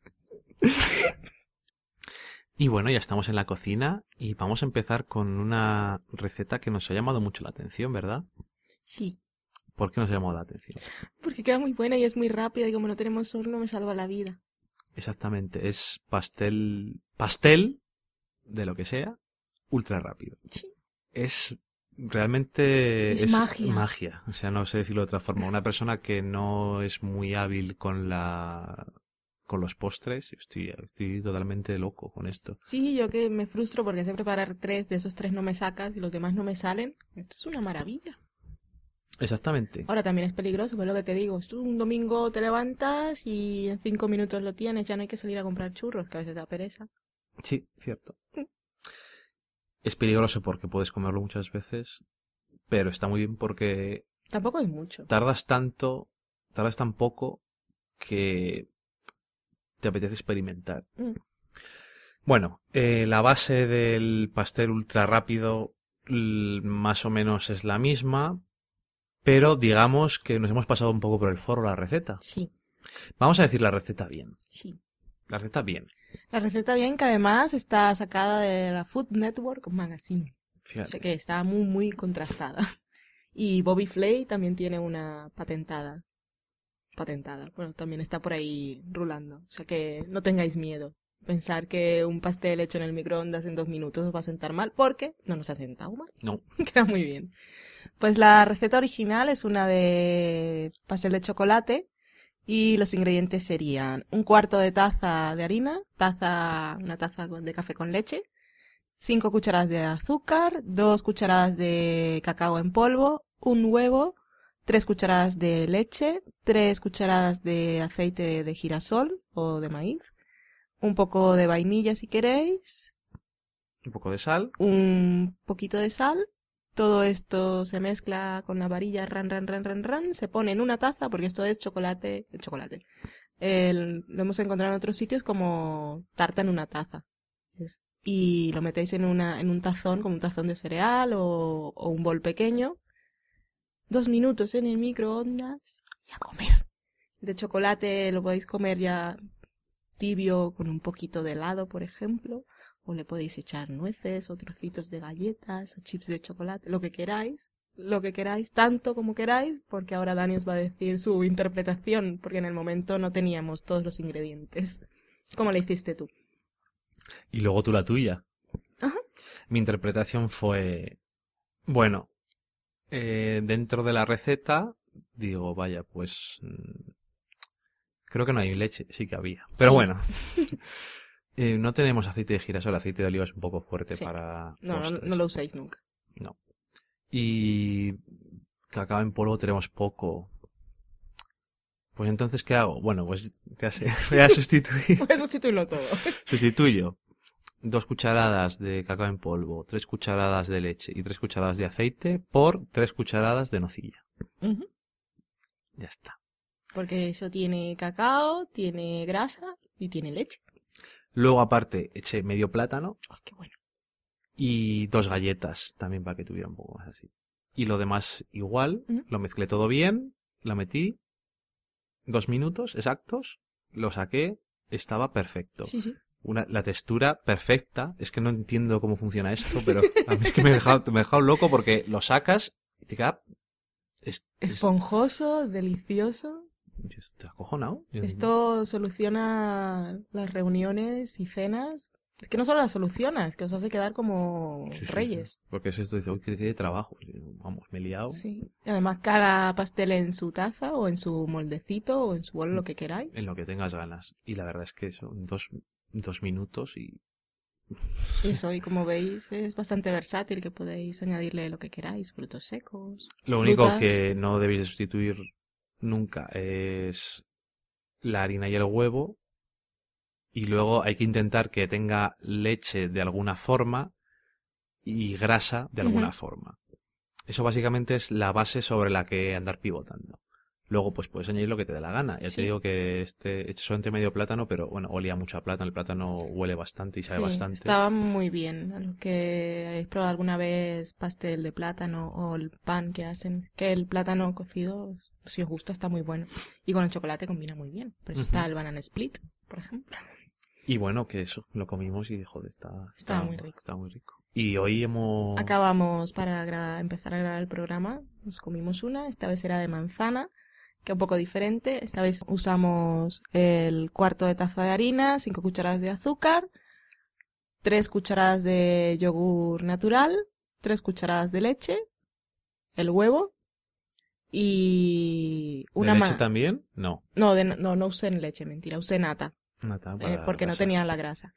A: Y bueno, ya estamos en la cocina y vamos a empezar con una receta que nos ha llamado mucho la atención, ¿verdad?
B: Sí,
A: ¿Por qué nos ha llamado la atención?
B: porque queda muy buena y es muy rápida y como no tenemos horno me salva la vida.
A: Exactamente, es pastel de lo que sea, ultra rápido.
B: Sí.
A: Es realmente
B: Es magia.
A: magia, o sea, no sé decirlo de otra forma. Una persona que no es muy hábil con los postres, estoy totalmente loco con esto.
B: Sí, yo que me frustro porque sé preparar 3, de esos 3 no me sacas y los demás no me salen. Esto es una maravilla.
A: Exactamente.
B: Ahora también es peligroso, pues lo que te digo. Tú un domingo te levantas y en 5 minutos lo tienes, ya no hay que salir a comprar churros, que a veces da pereza.
A: Sí, cierto. Es peligroso porque puedes comerlo muchas veces, pero está muy bien porque
B: Tampoco es mucho.
A: tardas tan poco que te apetece experimentar. Bueno, la base del pastel ultra rápido más o menos es la misma, pero digamos que nos hemos pasado un poco por el foro la receta.
B: Sí,
A: Vamos a decir la receta bien.
B: sí.
A: La receta bien.
B: La receta bien que además está sacada de la Food Network Magazine. O
A: Fíjate.
B: sea que está muy, muy contrastada. Y Bobby Flay también tiene una patentada. Bueno, también está por ahí rulando. O sea que no tengáis miedo. Pensar que un pastel hecho en el microondas en 2 minutos os va a sentar mal, porque no nos ha sentado mal.
A: No.
B: Queda muy bien. Pues la receta original es una de pastel de chocolate y los ingredientes serían 1/4 de taza de harina, una taza de café con leche, 5 cucharadas de azúcar, 2 cucharadas de cacao en polvo, un huevo, 3 cucharadas de leche, 3 cucharadas de aceite de girasol o de maíz, un poco de vainilla si queréis,
A: Un poco de sal.
B: un poquito de sal. Todo esto se mezcla con la varilla, se pone en una taza, porque esto es chocolate. Lo hemos encontrado en otros sitios como tarta en una taza. Y lo metéis en un tazón, como un tazón de cereal o un bol pequeño. 2 minutos en el microondas y a comer. De chocolate lo podéis comer ya tibio con un poquito de helado, por ejemplo. O le podéis echar nueces o trocitos de galletas o chips de chocolate, lo que queráis, tanto como queráis, porque ahora Dani os va a decir su interpretación, porque en el momento no teníamos todos los ingredientes. ¿Cómo la hiciste tú?
A: Y luego tú la tuya.
B: Ajá.
A: Mi interpretación fue, bueno, dentro de la receta, digo, vaya, pues creo que no hay leche, sí que había. Pero
B: Sí.
A: bueno, no tenemos aceite de girasol, aceite de oliva es un poco fuerte
B: Sí.
A: para
B: No
A: postres.
B: lo uséis nunca.
A: No. Y cacao en polvo tenemos poco. Pues entonces, ¿qué hago? Bueno, pues ya sé, voy a sustituir.
B: Puedes sustituirlo todo.
A: Sustituyo 2 cucharadas de cacao en polvo, 3 cucharadas de leche y 3 cucharadas de aceite por 3 cucharadas de nocilla.
B: Ujú.
A: Ya está.
B: Porque eso tiene cacao, tiene grasa y tiene leche.
A: Luego, aparte, eché medio plátano
B: ¡Ay, qué bueno!
A: y 2 galletas también para que tuviera un poco más así. Y lo demás igual,
B: Ujú.
A: lo mezclé todo bien, lo metí 2 minutos exactos, lo saqué, estaba perfecto.
B: Sí, sí.
A: La textura perfecta, es que no entiendo cómo funciona esto, pero a mí es que me he dejado loco porque lo sacas y te queda...
B: Esponjoso, delicioso.
A: Yo estoy acojonado.
B: Esto soluciona las reuniones y cenas. Es que no solo las soluciona, es que os hace quedar como
A: Sí, sí,
B: reyes.
A: sí. Porque es esto, dice, uy, qué de trabajo. Vamos, me he liado.
B: Sí. Y además cada pastel en su taza o en su moldecito o en su bol, lo que queráis.
A: En lo que tengas ganas. Y la verdad es que son dos minutos y...
B: Y eso, y como veis, es bastante versátil, que podéis añadirle lo que queráis, frutos secos.
A: Lo único
B: frutas.
A: que no debéis de sustituir nunca es la harina y el huevo. Y luego hay que intentar que tenga leche de alguna forma y grasa de alguna
B: Ujú.
A: forma. Eso básicamente es la base sobre la que andar pivotando. Luego, pues puedes añadir lo que te dé la gana. Ya
B: Sí.
A: te digo que he hecho solamente medio plátano, pero bueno, olía mucho a plátano. El plátano huele bastante y sabe
B: Sí,
A: bastante.
B: estaba muy bien. A los que habéis probado alguna vez pastel de plátano o el pan que hacen, que el plátano cocido, si os gusta, está muy bueno. Y con el chocolate combina muy bien. Por eso está el banana split, por ejemplo.
A: Y bueno, que eso, lo comimos y joder,
B: Estaba muy rico.
A: Está muy rico. Y hoy hemos...
B: Acabamos para empezar a grabar el programa. Nos comimos una, esta vez era de manzana, que es un poco diferente. Esta vez usamos el cuarto de taza de harina, 5 cucharadas de azúcar, 3 cucharadas de yogur natural, 3 cucharadas de leche, el huevo y
A: ¿De
B: una
A: leche también? No.
B: no usé leche, mentira, usé nata,
A: Nata para
B: porque no
A: grasa.
B: tenía la grasa.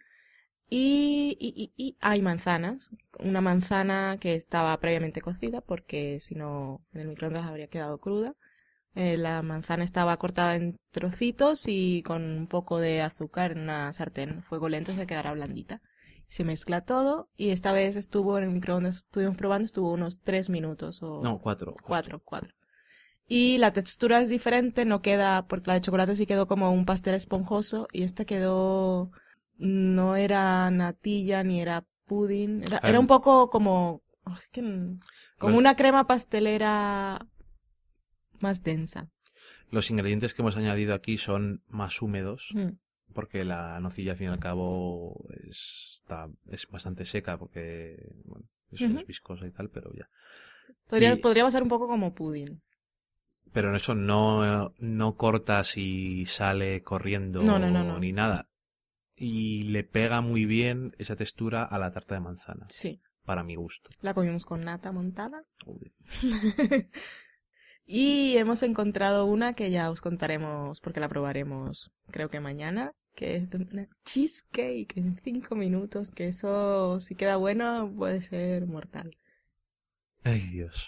B: Y hay manzanas. Una manzana que estaba previamente cocida, porque si no en el microondas habría quedado cruda. La manzana estaba cortada en trocitos y con un poco de azúcar en una sartén. Fuego lento, se quedará blandita. Se mezcla todo y esta vez estuvo en el microondas, estuvimos probando, estuvo unos 3 minutos o...
A: No, 4.
B: 4. Y la textura es diferente, no queda, porque la de chocolate sí quedó como un pastel esponjoso y esta quedó, no era natilla ni era pudding, era un poco como, como una crema pastelera más densa.
A: Los ingredientes que hemos añadido aquí son más húmedos,
B: Mm.
A: porque la nocilla al fin y al cabo es bastante seca, porque bueno, eso
B: Ujú.
A: es viscosa y tal, pero ya.
B: Podría pasar un poco como pudding.
A: Pero en eso no cortas y sale corriendo
B: No.
A: ni nada. Y le pega muy bien esa textura a la tarta de manzana,
B: Sí.
A: para mi gusto.
B: La comimos con nata montada.
A: Joder.
B: Y hemos encontrado una que ya os contaremos porque la probaremos creo que mañana, que es una cheesecake en 5 minutos, que eso si queda bueno puede ser mortal.
A: Ay, Dios.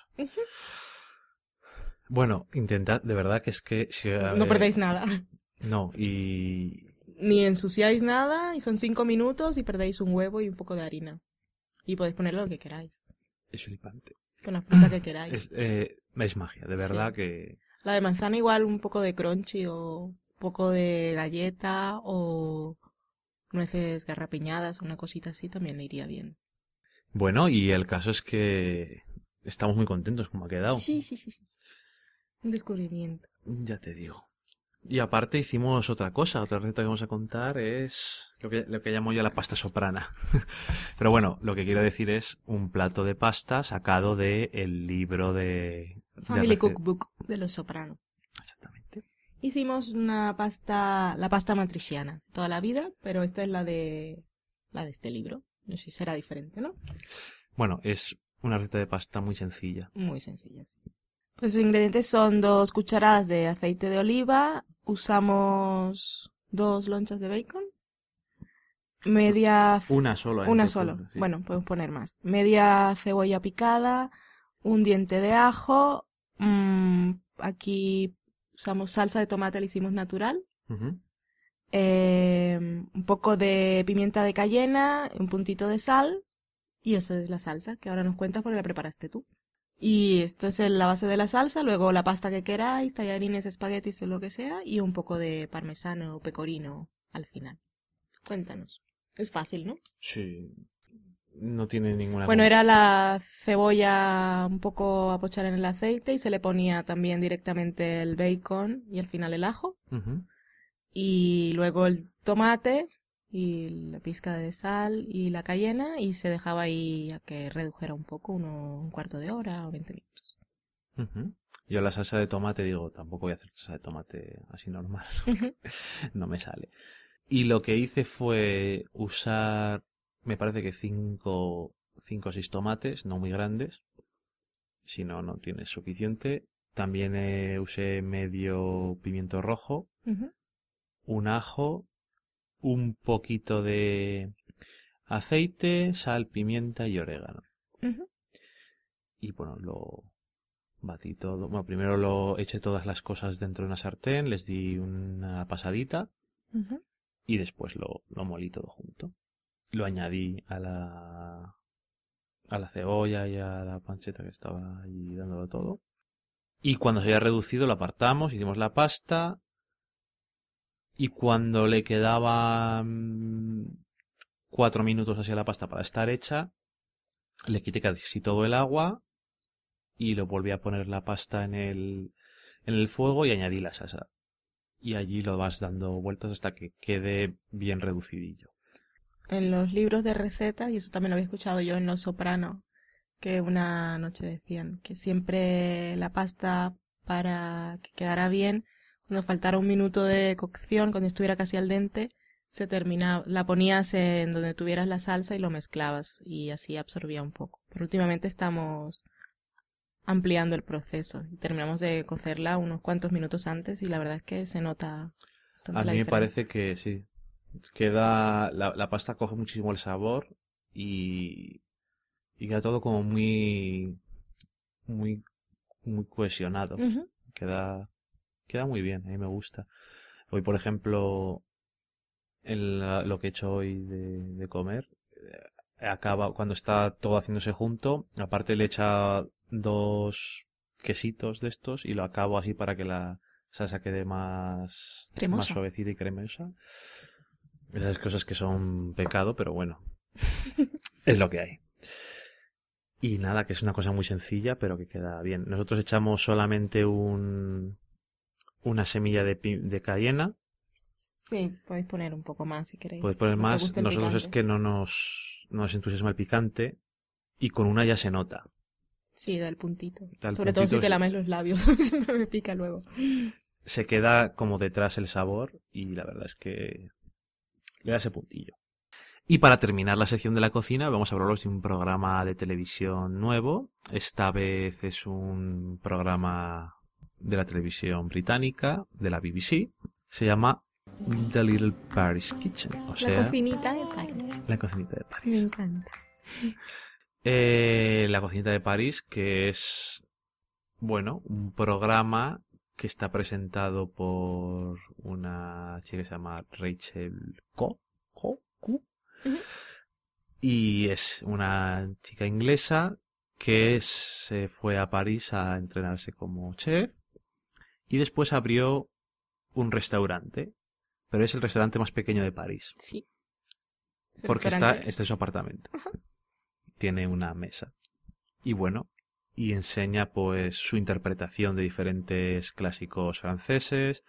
A: Bueno, intentad, de verdad que es que... Si,
B: No perdéis nada.
A: No, y...
B: Ni ensuciáis nada y son 5 minutos y perdéis un huevo y un poco de harina. Y podéis ponerle lo que queráis.
A: Es flipante.
B: Con la fruta que queráis.
A: Es magia, de verdad
B: Sí.
A: que...
B: La de manzana igual un poco de crunchy o un poco de galleta o nueces garrapiñadas, una cosita así también le iría bien.
A: Bueno, y el caso es que estamos muy contentos como ha quedado.
B: Sí. Un descubrimiento.
A: Ya te digo. Y aparte hicimos otra cosa, otra receta que vamos a contar es lo que llamo yo la pasta soprana. Pero bueno, lo que quiero decir es un plato de pasta sacado del libro de
B: Family
A: rece-
B: Cookbook de Los Soprano.
A: Exactamente.
B: Hicimos la pasta matriciana toda la vida, pero esta es la de este libro. No sé si será diferente, ¿no?
A: Bueno, es una receta de pasta muy sencilla.
B: Muy sencilla, sí. Pues los ingredientes son 2 cucharadas de aceite de oliva, usamos 2 lonchas de bacon,
A: Una sola.
B: una
A: entre
B: sola,
A: puntos, sí.
B: bueno, podemos poner más, media cebolla picada, un diente de ajo, aquí usamos salsa de tomate, la hicimos natural,
A: Ujú.
B: un poco de pimienta de cayena, un puntito de sal, y eso es la salsa, que ahora nos cuentas porque la preparaste tú. Y esto es la base de la salsa, luego la pasta que queráis, tallarines, espaguetis o lo que sea, y un poco de parmesano o pecorino al final. Cuéntanos. Es fácil, ¿no?
A: Sí. No tiene ninguna...
B: Bueno, era la cebolla un poco a pochar en el aceite y se le ponía también directamente el bacon y al final el ajo.
A: Ujú.
B: Y luego el tomate y la pizca de sal y la cayena y se dejaba ahí a que redujera un poco, un cuarto de hora o 20 minutos.
A: Ujú. Yo la salsa de tomate digo, tampoco voy a hacer salsa de tomate así normal. No me sale. Y lo que hice fue usar, me parece que 5 o 6 tomates, no muy grandes. Si no, no tienes suficiente. También usé medio pimiento rojo,
B: Ujú,
A: un ajo, un poquito de aceite, sal, pimienta y orégano.
B: ujú,
A: Y bueno, lo batí todo. Bueno, primero lo eché todas las cosas dentro de una sartén, les di una pasadita
B: ujú.
A: y después lo molí todo junto. Lo añadí a la cebolla y a la panceta que estaba ahí dándolo todo. Y cuando se había reducido lo apartamos, hicimos la pasta y cuando le quedaban 4 minutos hacia la pasta para estar hecha, le quité casi todo el agua y lo volví a poner la pasta en el fuego y añadí la salsa. Y allí lo vas dando vueltas hasta que quede bien reducidillo.
B: En los libros de recetas, y eso también lo había escuchado yo en Los Soprano, que una noche decían que siempre la pasta para que quedara bien, cuando faltara un minuto de cocción, cuando estuviera casi al dente, se terminaba, la ponías en donde tuvieras la salsa y lo mezclabas y así absorbía un poco. Pero últimamente estamos ampliando el proceso y terminamos de cocerla unos cuantos minutos antes y la verdad es que se nota bastante
A: A
B: la
A: mí me
B: diferencia.
A: parece que sí. Queda, la pasta coge muchísimo el sabor y queda todo como muy, muy cohesionado.
B: Ujú.
A: Queda muy bien, a mí me gusta. Hoy, por ejemplo, lo que he hecho hoy de comer, acaba, cuando está todo haciéndose junto, aparte le echa 2 quesitos de estos y lo acabo así para que la salsa quede más
B: Cremosa.
A: suavecita y cremosa. Esas cosas que son pecado, pero bueno, es lo que hay. Y nada, que es una cosa muy sencilla, pero que queda bien. Nosotros echamos solamente una semilla de cayena.
B: Sí, podéis poner un poco más si queréis.
A: Podéis poner
B: No te
A: más.
B: gusta el
A: Nosotros es
B: picante.
A: que no nos entusiasma el picante. Y con una ya se nota.
B: Sí, da el puntito.
A: Da el
B: Sobre todo si
A: puntito,
B: te lames los labios. A mí siempre me pica luego.
A: se queda como detrás el sabor. Y la verdad es que le da ese puntillo. Y para terminar la sección de la cocina, vamos a hablaros de un programa de televisión nuevo. Esta vez es un programa de la televisión británica, de la BBC. Se llama The Little Paris Kitchen, o sea,
B: La cocinita de París.
A: la cocinita de
B: Me
A: París.
B: encanta.
A: La cocinita de París, que es, bueno, un programa que está presentado por una chica que se llama Rachel Q.
B: Ujú.
A: Y es una chica inglesa que se fue a París a entrenarse como chef y después abrió un restaurante, pero es el restaurante más pequeño de París,
B: Sí. Su
A: porque
B: restaurante.
A: está en su apartamento.
B: Ajá.
A: Tiene una mesa. Y bueno, y enseña pues su interpretación de diferentes clásicos franceses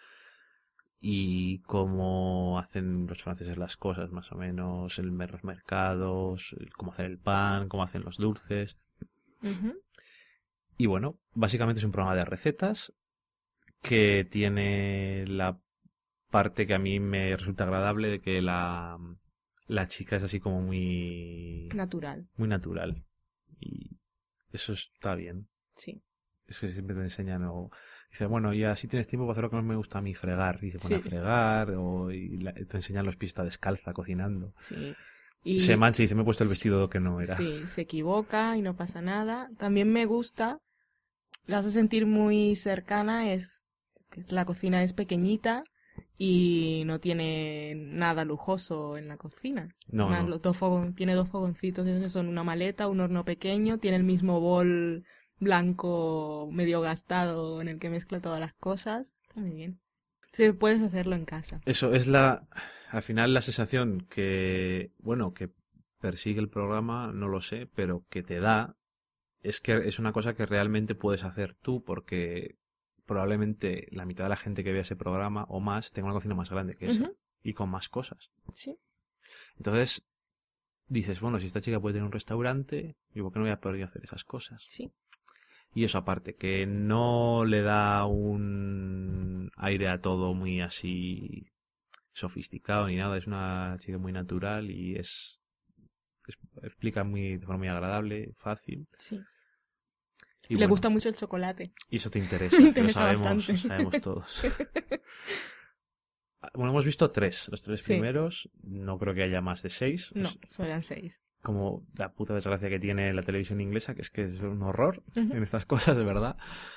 A: y cómo hacen los franceses las cosas, más o menos, los mercados, cómo hacer el pan, cómo hacen los dulces.
B: Ujú.
A: Y bueno, básicamente es un programa de recetas que tiene la parte que a mí me resulta agradable de que la chica es así como
B: Natural.
A: muy natural. Y eso está bien.
B: Sí.
A: Es que siempre te enseñan o dice, bueno, y así tienes tiempo para hacer lo que más me gusta a mí, fregar. Y se pone a
B: Sí.
A: fregar te enseñan los pies descalza cocinando.
B: Sí.
A: Y se
B: Y
A: mancha y dice, me he puesto el vestido que no era.
B: sí, se equivoca y no pasa nada. También me gusta, la hace sentir muy cercana, que la cocina es pequeñita y no tiene nada lujoso en la cocina.
A: No, no.
B: Tiene dos fogoncitos, esos son una maleta, un horno pequeño, tiene el mismo bol blanco medio gastado en el que mezcla todas las cosas. Está muy bien. Sí, puedes hacerlo en casa.
A: Eso es al final la sensación que, bueno, que persigue el programa, no lo sé, pero que te da, es que es una cosa que realmente puedes hacer tú, porque probablemente la mitad de la gente que vea ese programa o más tenga una cocina más grande que esa
B: Ujú.
A: y con más cosas.
B: Sí,
A: Entonces dices, bueno, si esta chica puede tener un restaurante, ¿y por qué no voy a poder yo hacer esas cosas?
B: sí.
A: Y eso aparte, que no le da un aire a todo muy así sofisticado ni nada, es una chica muy natural y explica de forma muy agradable, fácil.
B: Sí.
A: Y
B: Le
A: bueno,
B: gusta mucho el chocolate.
A: y eso te interesa,
B: Me interesa bastante.
A: lo sabemos todos. Bueno, hemos visto los tres
B: Sí.
A: primeros, no creo que haya más de 6.
B: No, solo eran 6.
A: Como la puta desgracia que tiene la televisión inglesa, que es un horror
B: Ujú.
A: en estas cosas, de verdad.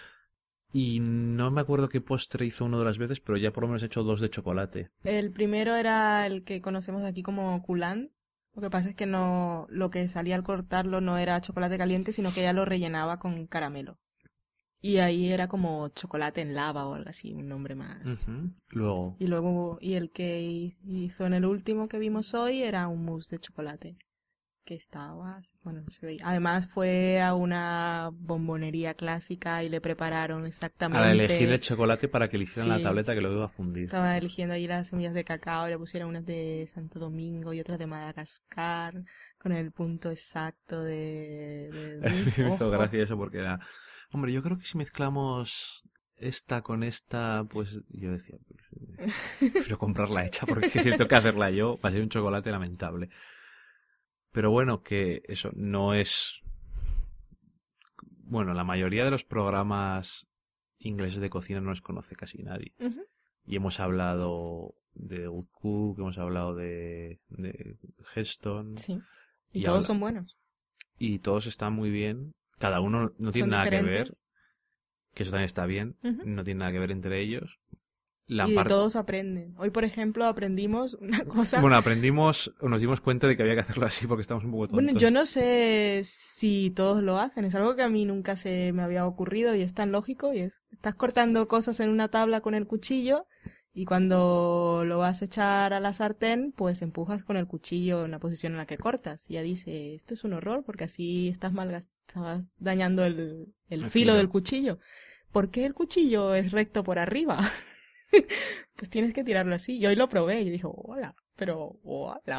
A: Y no me acuerdo qué postre hizo una de las veces, pero ya por lo menos he hecho 2 de chocolate.
B: El primero era el que conocemos aquí como culán. Lo que pasa es que no, lo que salía al cortarlo no era chocolate caliente, sino que ella lo rellenaba con caramelo. Y ahí era como chocolate en lava o algo así, un nombre más.
A: Ujú. Luego,
B: Y luego, y el que hizo en el último que vimos hoy era un mousse de chocolate. Que estaba, bueno, se veía. Además fue a una bombonería clásica y le prepararon exactamente.
A: al elegir el chocolate para que le hicieran la
B: Sí.
A: tableta que lo iba a fundir.
B: Estaba eligiendo ahí las semillas de cacao y le pusieron unas de Santo Domingo y otras de Madagascar con el punto exacto de
A: Me hizo
B: ojo.
A: gracia eso porque era, hombre, yo creo que si mezclamos esta con esta, pues yo decía, prefiero comprarla hecha porque si tengo que hacerla yo va a ser un chocolate lamentable. Pero bueno, que eso no es... Bueno, la mayoría de los programas ingleses de cocina no los conoce casi nadie.
B: Ujú.
A: Y hemos hablado de Good Cook, hemos hablado de Heston.
B: Sí. Y
A: Y,
B: todos son buenos.
A: y todos están muy bien. Cada uno no tiene
B: Son
A: nada que ver,
B: diferentes.
A: que eso también está bien.
B: Ujú.
A: No tiene nada que ver entre ellos.
B: Y de todos aprenden. Hoy, por ejemplo, aprendimos una cosa.
A: Bueno, nos dimos cuenta de que había que hacerlo así porque estamos un poco tontos.
B: Bueno, yo no sé si todos lo hacen. Es algo que a mí nunca se me había ocurrido y es tan lógico. Y estás cortando cosas en una tabla con el cuchillo y cuando lo vas a echar a la sartén, pues empujas con el cuchillo en la posición en la que cortas. Y ya dice, esto es un horror porque así estás dañando el filo del cuchillo. ¿Por qué el cuchillo es recto por arriba? Pues tienes que tirarlo así. Y hoy lo probé y dije, hola, pero hola.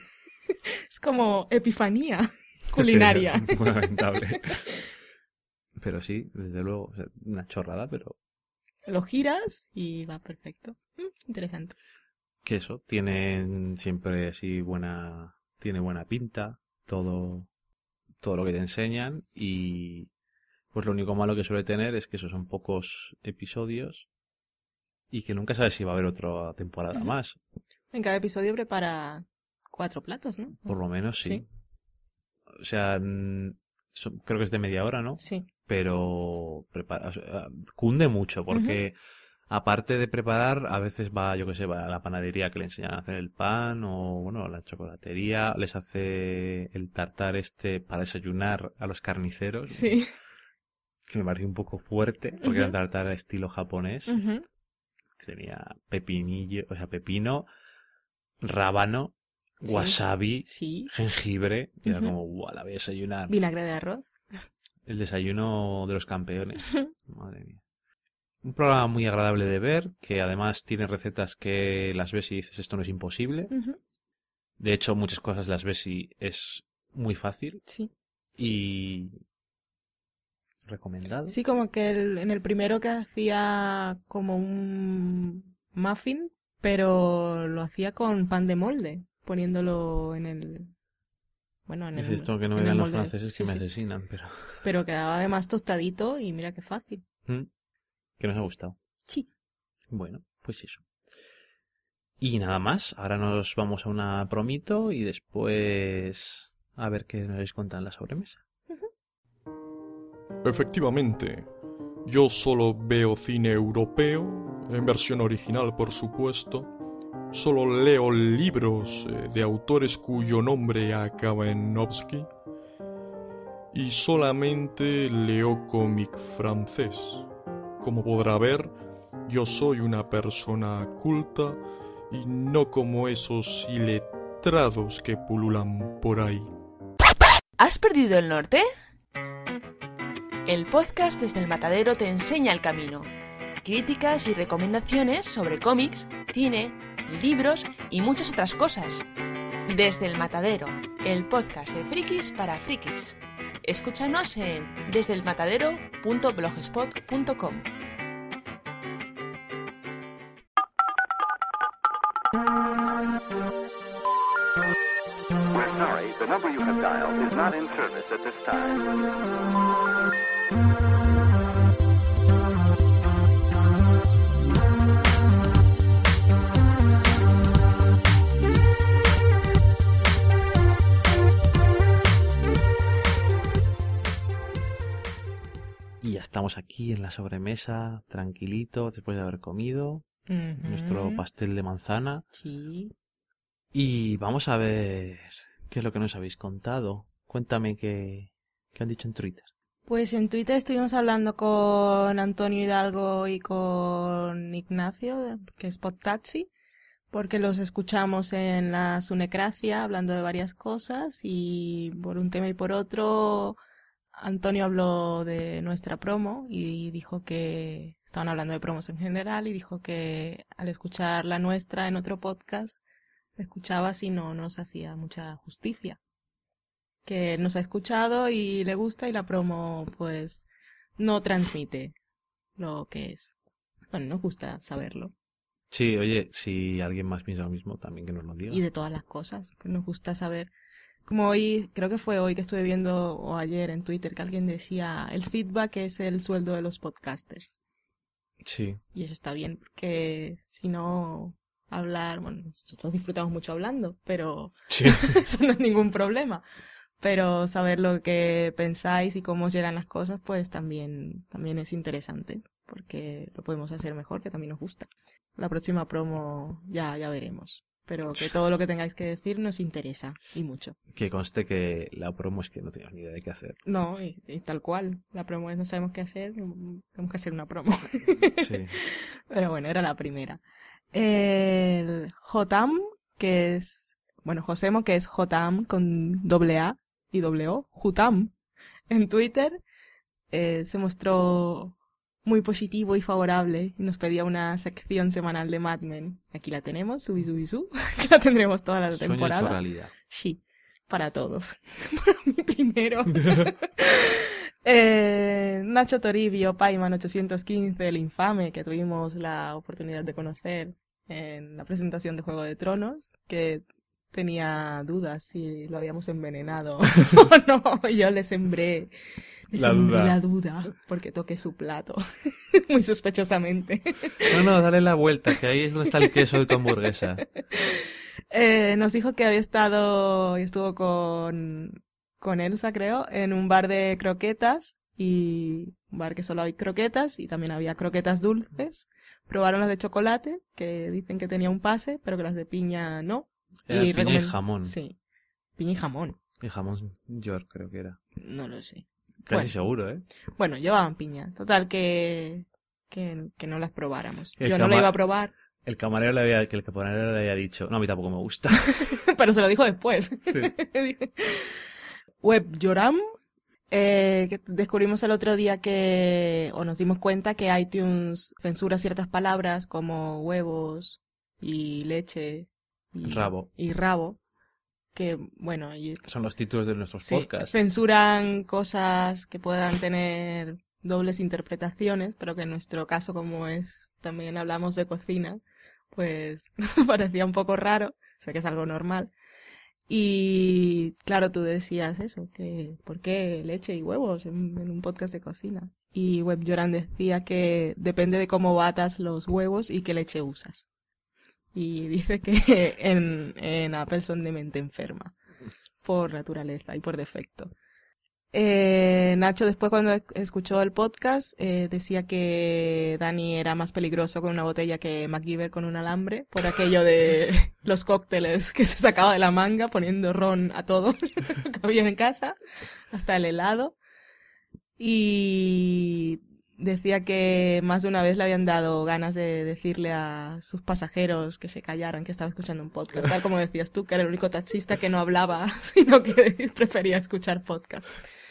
B: Es como epifanía culinaria.
A: Muy lamentable. Pero sí, desde luego, o sea, una chorrada, pero
B: Lo giras y va perfecto. Interesante.
A: que eso, tienen siempre así tiene buena pinta, todo lo que te enseñan y Pues lo único malo que suele tener es que esos son pocos episodios y que nunca sabes si va a haber otra temporada más.
B: En cada episodio prepara 4 platos, ¿no?
A: Por lo menos sí.
B: Sí.
A: O sea, creo que es de media hora, ¿no?
B: Sí.
A: Pero o sea, cunde mucho porque aparte de preparar, a veces va, yo que sé, va a la panadería que le enseñan a hacer el pan o, bueno, a la chocolatería, les hace el tartar para desayunar a los carniceros.
B: Sí.
A: Que me pareció un poco fuerte porque era un tartar estilo japonés. Tenía pepinillo, o sea, pepino, rábano,
B: Sí.
A: wasabi,
B: Sí.
A: jengibre. Y era como, ¡guau! La voy a desayunar.
B: Vinagre de arroz.
A: El desayuno de los campeones. Madre mía. Un programa muy agradable de ver, que además tiene recetas que las ves y dices, esto no es imposible. De hecho, muchas cosas las ves y es muy fácil.
B: Sí.
A: Y recomendado.
B: Sí, como que en el primero que hacía como un muffin, pero lo hacía con pan de molde, poniéndolo en el... Bueno, en el...
A: Dices esto que no me
B: en el
A: vean los
B: molde.
A: franceses
B: Sí,
A: que me
B: sí.
A: asesinan, pero...
B: Pero quedaba además tostadito y mira qué fácil.
A: Que nos ha gustado.
B: Sí.
A: Bueno, pues eso. Y nada más, ahora nos vamos a una promito y después a ver qué nos contan en la sobremesa.
C: Efectivamente, yo solo veo cine europeo, en versión original por supuesto, solo leo libros de autores cuyo nombre acaba en Novsky y solamente leo cómic francés. Como podrá ver, yo soy una persona culta y no como esos iletrados que pululan por ahí.
D: ¿Has perdido el norte? El podcast Desde el Matadero te enseña el camino. Críticas y recomendaciones sobre cómics, cine, libros y muchas otras cosas. Desde el Matadero, el podcast de frikis para frikis. Escúchanos en desdelmatadero.blogspot.com.
E: We're sorry, the number you have dialed is not in service at this time.
A: Y ya estamos aquí en la sobremesa, tranquilito, después de haber comido nuestro pastel de manzana.
B: Sí.
A: Y vamos a ver qué es lo que nos habéis contado. Cuéntame qué han dicho en Twitter.
B: Pues en Twitter estuvimos hablando con Antonio Hidalgo y con Ignacio, que es Podtaxi, porque los escuchamos en la Sunecracia hablando de varias cosas y por un tema y por otro Antonio habló de nuestra promo y dijo que estaban hablando de promos en general y dijo que al escuchar la nuestra en otro podcast la escuchaba si no nos hacía mucha justicia. Que nos ha escuchado y le gusta y la promo pues no transmite lo que es. Bueno, nos gusta saberlo.
A: Sí, oye, si alguien más piensa lo mismo, también que nos lo diga.
B: Y de todas las cosas, pues nos gusta saber. Como hoy, creo que fue hoy que estuve viendo o ayer en Twitter que alguien decía el feedback es el sueldo de los podcasters.
A: Sí.
B: Y eso está bien, porque si no hablar, bueno, nosotros disfrutamos mucho hablando, pero
A: Sí.
B: eso no es ningún problema. Pero saber lo que pensáis y cómo os llegan las cosas, pues también es interesante, porque lo podemos hacer mejor, que también nos gusta. La próxima promo ya veremos. Pero que todo lo que tengáis que decir nos interesa, y mucho.
A: Que conste que la promo es que no teníamos ni idea de qué hacer.
B: No, y tal cual. La promo es no sabemos qué hacer, tenemos que hacer una promo.
A: Sí.
B: Pero bueno, era la primera. El Jotam, que es, bueno, Josemo, que es Jotam con doble A y doble O, Jutam, en Twitter, se mostró muy positivo y favorable y nos pedía una sección semanal de Mad Men. Aquí la tenemos, Subisubisu, que la tendremos toda la
A: Sueño
B: temporada.
A: hecho realidad.
B: Sí, para todos. Para mí primero. Nacho Toribio, Paiman 815, el infame, que tuvimos la oportunidad de conocer en la presentación de Juego de Tronos, que tenía dudas si lo habíamos envenenado o no. Yo le sembré la duda porque toqué su plato muy sospechosamente.
A: No, dale la vuelta, que ahí es donde está el queso de tu hamburguesa.
B: Nos dijo que había estuvo con Elsa, creo, en un bar de croquetas, y un bar que solo hay croquetas, y también había croquetas dulces. Probaron las de chocolate, que dicen que tenía un pase, pero que las de piña no.
A: Era piña y jamón.
B: Sí, piña y jamón.
A: Y jamón York creo que era.
B: No lo sé.
A: Casi
B: Bueno.
A: seguro, ¿eh?
B: Bueno, llevaban piña. Total, que no las probáramos.
A: El
B: Yo no la iba a probar,
A: El camarero el camarero le había dicho, no, a mí tampoco me gusta.
B: pero se lo dijo después. WebJoram, que descubrimos el otro día o nos dimos cuenta que iTunes censura ciertas palabras como huevos y leche y rabo, que bueno,
A: Son los títulos de nuestros
B: sí,
A: podcasts.
B: censuran cosas que puedan tener dobles interpretaciones, pero que en nuestro caso, como también hablamos de cocina, pues parecía un poco raro, o sea que es algo normal. Y claro, tú decías eso, que ¿por qué leche y huevos en un podcast de cocina? Y WebJoran decía que depende de cómo batas los huevos y qué leche usas. Y dice que en Apple son de mente enferma, por naturaleza y por defecto. Nacho después, cuando escuchó el podcast, decía que Dani era más peligroso con una botella que MacGyver con un alambre, por aquello de los cócteles que se sacaba de la manga poniendo ron a todo que había en casa, hasta el helado. Y decía que más de una vez le habían dado ganas de decirle a sus pasajeros que se callaran, que estaba escuchando un podcast, tal como decías tú, que era el único taxista que no hablaba, sino que prefería escuchar podcast.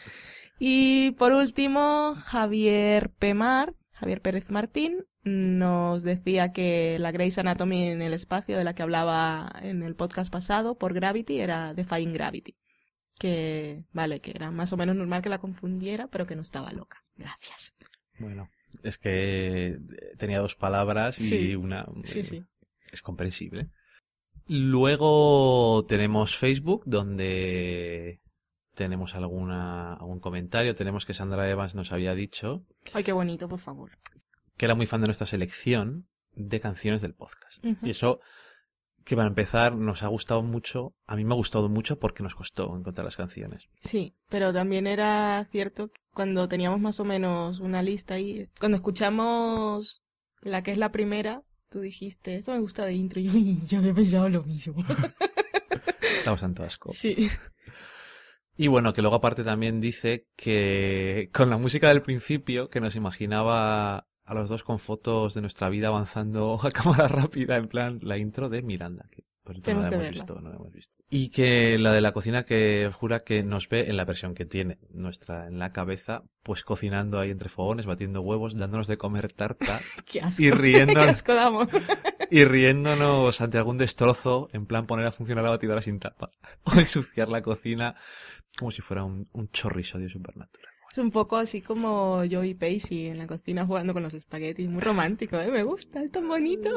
B: Y por último, Javier Pérez Martín, nos decía que la Grey's Anatomy en el espacio, de la que hablaba en el podcast pasado por Gravity, era Defying Gravity. Que, vale, que era más o menos normal que la confundiera, pero que no estaba loca. Gracias.
A: Bueno, es que tenía dos palabras y
B: Sí,
A: una...
B: sí.
A: Es comprensible. Luego tenemos Facebook, donde tenemos algún comentario. Tenemos que Sandra Evans nos había dicho
B: Ay, qué bonito, por favor.
A: que era muy fan de nuestra selección de canciones del podcast.
B: Ujú.
A: Y eso, que para empezar, nos ha gustado mucho. A mí me ha gustado mucho porque nos costó encontrar las canciones.
B: Sí, pero también era cierto que cuando teníamos más o menos una lista ahí, cuando escuchamos la que es la primera, tú dijiste, esto me gusta de intro, y yo había pensado lo mismo.
A: Estamos en asco.
B: Sí.
A: Y bueno, que luego aparte también dice que con la música del principio, que nos imaginaba a los dos con fotos de nuestra vida avanzando a cámara rápida, en plan la intro de Miranda, que por cierto no
B: Tenemos
A: la
B: que
A: hemos
B: verla.
A: visto, no la hemos visto. Y que la de la cocina, que jura que nos ve en la versión que tiene nuestra en la cabeza, pues cocinando ahí entre fogones, batiendo huevos, dándonos de comer tarta
B: Qué asco.
A: y riéndonos,
B: Qué asco damos.
A: y riéndonos ante algún destrozo, en plan poner a funcionar la batidora sin tapa o ensuciar la cocina como si fuera un chorriso de Supernatural.
B: Es un poco así como Joey Pacey en la cocina jugando con los espaguetis. Muy romántico, ¿eh? Me gusta, es tan bonito.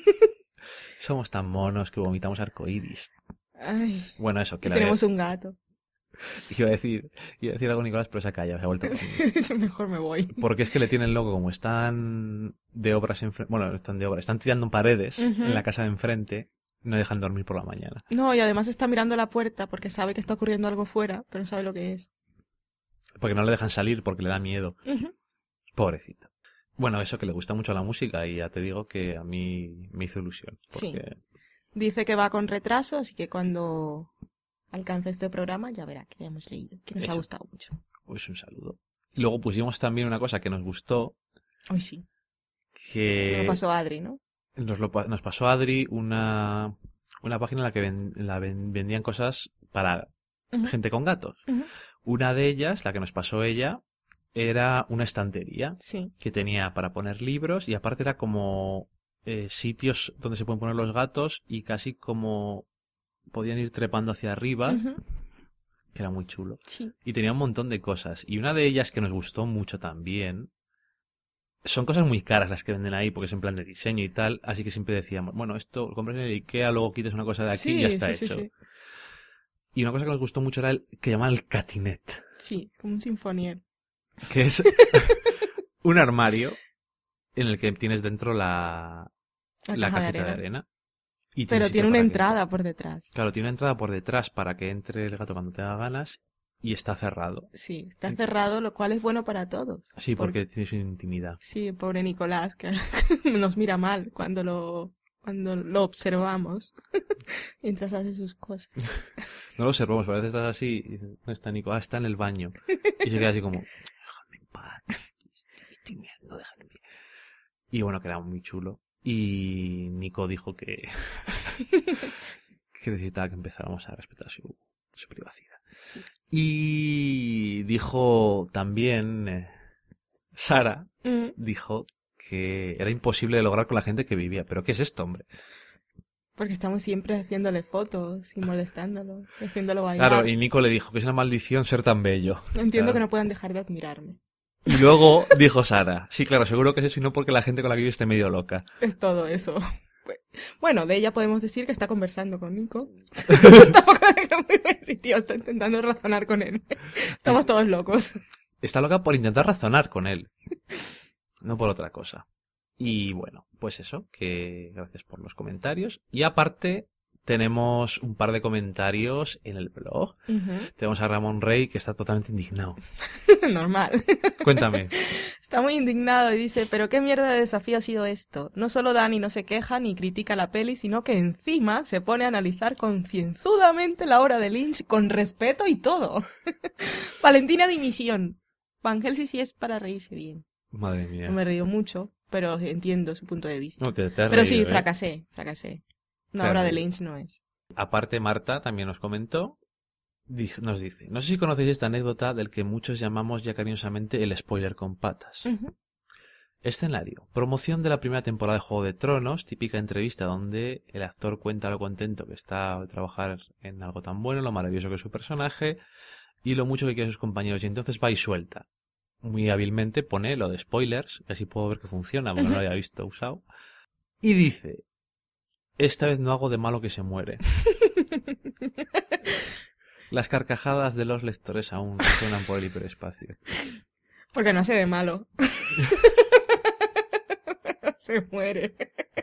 A: Somos tan monos que vomitamos arcoíris.
B: Ay,
A: Bueno, eso, que
B: y
A: la
B: tenemos un gato.
A: iba a decir algo Nicolás, pero se ha callado, se ha vuelto conmigo.
B: Mejor me voy.
A: Porque es que le tienen loco, como están de obras bueno, no están de obras, están tirando paredes
B: Ujú.
A: en la casa de enfrente, no dejan dormir por la mañana.
B: No, y además está mirando la puerta porque sabe que está ocurriendo algo fuera, pero no sabe lo que es.
A: Porque no le dejan salir porque le da miedo.
B: Ujú.
A: Pobrecito. Bueno, eso, que le gusta mucho la música, y ya te digo que a mí me hizo ilusión. Porque
B: Dice que va con retraso, así que cuando alcance este programa ya verá que hemos leído, que nos ha
A: Eso.
B: gustado mucho.
A: pues un saludo. Y luego pusimos también una cosa que nos gustó,
B: Ay, sí.
A: que
B: Te lo pasó Adri, ¿no?
A: nos pasó Adri una página en la que vendían cosas para
B: Ujú.
A: gente con gatos.
B: Ujú.
A: Una de ellas, la que nos pasó ella, era una estantería
B: Sí.
A: que tenía para poner libros, y aparte era como sitios donde se pueden poner los gatos, y casi como podían ir trepando hacia arriba,
B: Ujú.
A: que era muy chulo.
B: Sí.
A: Y tenía un montón de cosas. Y una de ellas que nos gustó mucho también son cosas muy caras las que venden ahí porque es en plan de diseño y tal, así que siempre decíamos, bueno, esto lo compras en el Ikea, luego quitas una cosa de aquí y ya está hecho.
B: Sí.
A: Y una cosa que nos gustó mucho era el que llamaban el catinet,
B: Sí, como un sinfonier.
A: que es un armario en el que tienes dentro la cajita de arena. Y
B: Pero
A: sitio
B: tiene una
A: para que
B: entrada
A: entre.
B: por detrás.
A: Claro, tiene una entrada por detrás para que entre el gato cuando tenga ganas y está cerrado.
B: Sí, está cerrado, lo cual es bueno para todos.
A: Sí, porque tiene su intimidad.
B: Sí, pobre Nicolás, que nos mira mal cuando lo observamos mientras hace sus cosas.
A: No lo observamos, pero a veces estás así y dices, ¿dónde está Nico? Ah, está en el baño. Y se queda así como, déjame en paz, estoy mirando, déjame. Y bueno, que era muy chulo. Y Nico dijo que necesitaba que empezáramos a respetar su privacidad.
B: Sí.
A: Y dijo también, Sara, dijo que era imposible de lograr con la gente que vivía. ¿Pero qué es esto, hombre?
B: Porque estamos siempre haciéndole fotos y molestándolo, haciéndolo bailar.
A: Claro, y Nico le dijo que es una maldición ser tan bello.
B: Entiendo
A: Claro.
B: que no puedan dejar de admirarme.
A: Y luego dijo Sara, sí, claro, seguro que es eso y no porque la gente con la que vive esté medio loca.
B: Es todo eso. Bueno, de ella podemos decir que está conversando con Nico. Tampoco está muy buen sitio, está intentando razonar con él. Estamos todos locos.
A: Está loca por intentar razonar con él, no por otra cosa. Y bueno, pues eso, que gracias por los comentarios. Y aparte, tenemos un par de comentarios en el blog. Tenemos a Ramón Rey, que está totalmente indignado.
B: Normal.
A: Cuéntame.
B: Está muy indignado y dice, pero qué mierda de desafío ha sido esto. No solo Dani no se queja ni critica la peli, sino que encima se pone a analizar concienzudamente la obra de Lynch con respeto y todo. Valentina dimisión. Van Helsing sí es para reírse bien.
A: Madre mía.
B: No me río mucho, pero entiendo su punto de vista.
A: No, te has
B: Pero
A: reído,
B: sí,
A: ¿eh?
B: fracasé. Una
A: Te
B: obra
A: has
B: de
A: reído.
B: Lynch no es.
A: Aparte, Marta también nos comentó, nos dice, no sé si conocéis esta anécdota del que muchos llamamos ya cariñosamente el spoiler con patas. Escenario. Promoción de la primera temporada de Juego de Tronos, típica entrevista donde el actor cuenta lo contento que está de trabajar en algo tan bueno, lo maravilloso que es su personaje y lo mucho que quieren sus compañeros. Y entonces va y suelta. Muy hábilmente pone lo de spoilers, y así puedo ver que funciona, porque no lo había visto usado. Y dice, esta vez no hago de malo que se muere. Las carcajadas de los lectores aún suenan por el hiperespacio.
B: Porque no hace de malo. Se muere.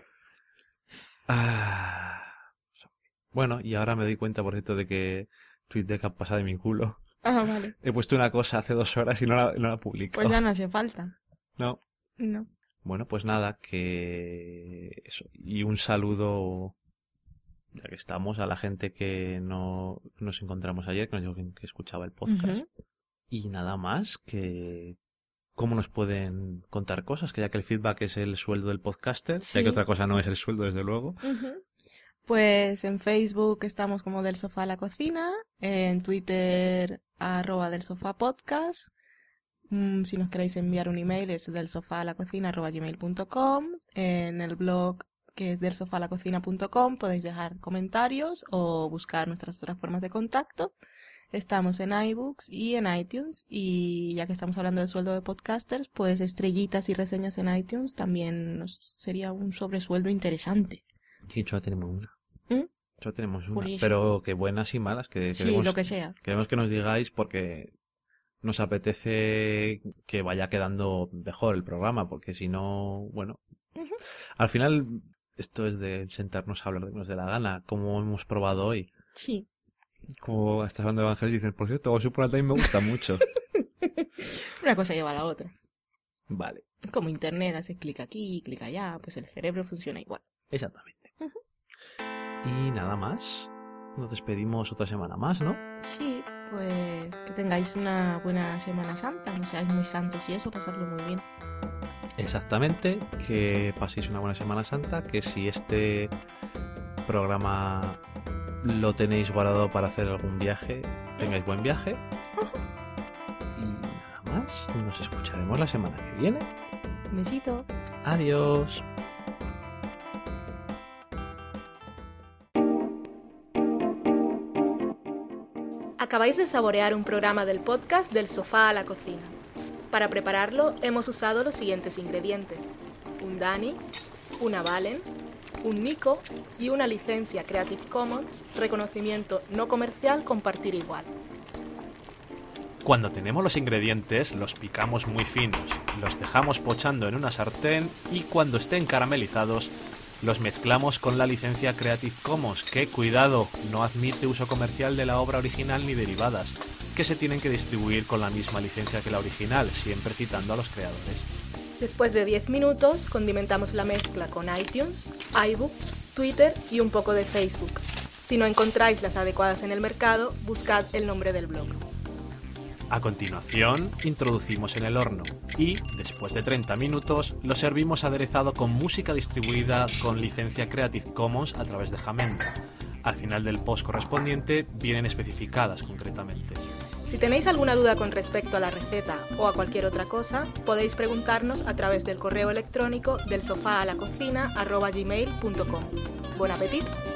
A: Bueno, y ahora me doy cuenta, por cierto, de que TweetDeck ha pasado de mi culo.
B: Ah, vale.
A: He puesto una cosa hace 2 horas y no la publico.
B: Pues ya no hace falta.
A: No.
B: No.
A: Bueno, pues nada, que eso. Y un saludo, ya que estamos, a la gente que no nos encontramos ayer, que nos dijo que escuchaba el podcast. Y nada más, que cómo nos pueden contar cosas, que ya que el feedback es el sueldo del podcaster,
B: Sí.
A: ya que otra cosa no es el sueldo, desde luego.
B: Pues en Facebook estamos como Del Sofá a la Cocina, en Twitter @delsofapodcast. Si nos queréis enviar un email es delsofalacocina@gmail.com. En el blog que es delsofalacocina.com podéis dejar comentarios o buscar nuestras otras formas de contacto. Estamos en iBooks y en iTunes, y ya que estamos hablando del sueldo de podcasters, pues estrellitas y reseñas en iTunes también sería un sobresueldo interesante.
A: Sí, solo tenemos una. Solo tenemos una.
B: Por eso.
A: Pero que buenas y malas, que
B: Sí,
A: queremos,
B: lo que sea.
A: queremos que nos digáis porque nos apetece que vaya quedando mejor el programa, porque si no, bueno, al final esto es de sentarnos a hablar de lo que nos dé la gana, como hemos probado hoy.
B: Sí.
A: Como estás hablando de Evangelio y dices, por cierto, Supernatural me gusta mucho.
B: Una cosa lleva a la otra.
A: Vale,
B: Como internet, haces clic aquí, clic allá, pues el cerebro funciona igual.
A: exactamente. Y nada más. Nos despedimos otra semana más, ¿no?
B: Sí, pues que tengáis una buena Semana Santa, no seáis muy santos y eso, pasadlo muy bien.
A: Exactamente, que paséis una buena Semana Santa, que si este programa lo tenéis guardado para hacer algún viaje, tengáis buen viaje. Y nada más, nos escucharemos la semana que viene.
B: Un besito.
A: Adiós.
B: Acabáis de saborear un programa del podcast Del Sofá a la Cocina. Para prepararlo hemos usado los siguientes ingredientes: un Dani, una Valen, un Nico y una licencia Creative Commons, reconocimiento no comercial, compartir igual.
A: Cuando tenemos los ingredientes, los picamos muy finos, los dejamos pochando en una sartén y cuando estén caramelizados, los mezclamos con la licencia Creative Commons, que, cuidado, no admite uso comercial de la obra original ni derivadas, que se tienen que distribuir con la misma licencia que la original, siempre citando a los creadores.
B: Después de 10 minutos, condimentamos la mezcla con iTunes, iBooks, Twitter y un poco de Facebook. Si no encontráis las adecuadas en el mercado, buscad el nombre del blog.
A: A continuación, introducimos en el horno y, después de 30 minutos, lo servimos aderezado con música distribuida con licencia Creative Commons a través de Jamendo. Al final del post correspondiente vienen especificadas concretamente.
B: Si tenéis alguna duda con respecto a la receta o a cualquier otra cosa, podéis preguntarnos a través del correo electrónico delsofaalacocina@gmail.com. ¡Bon appetit!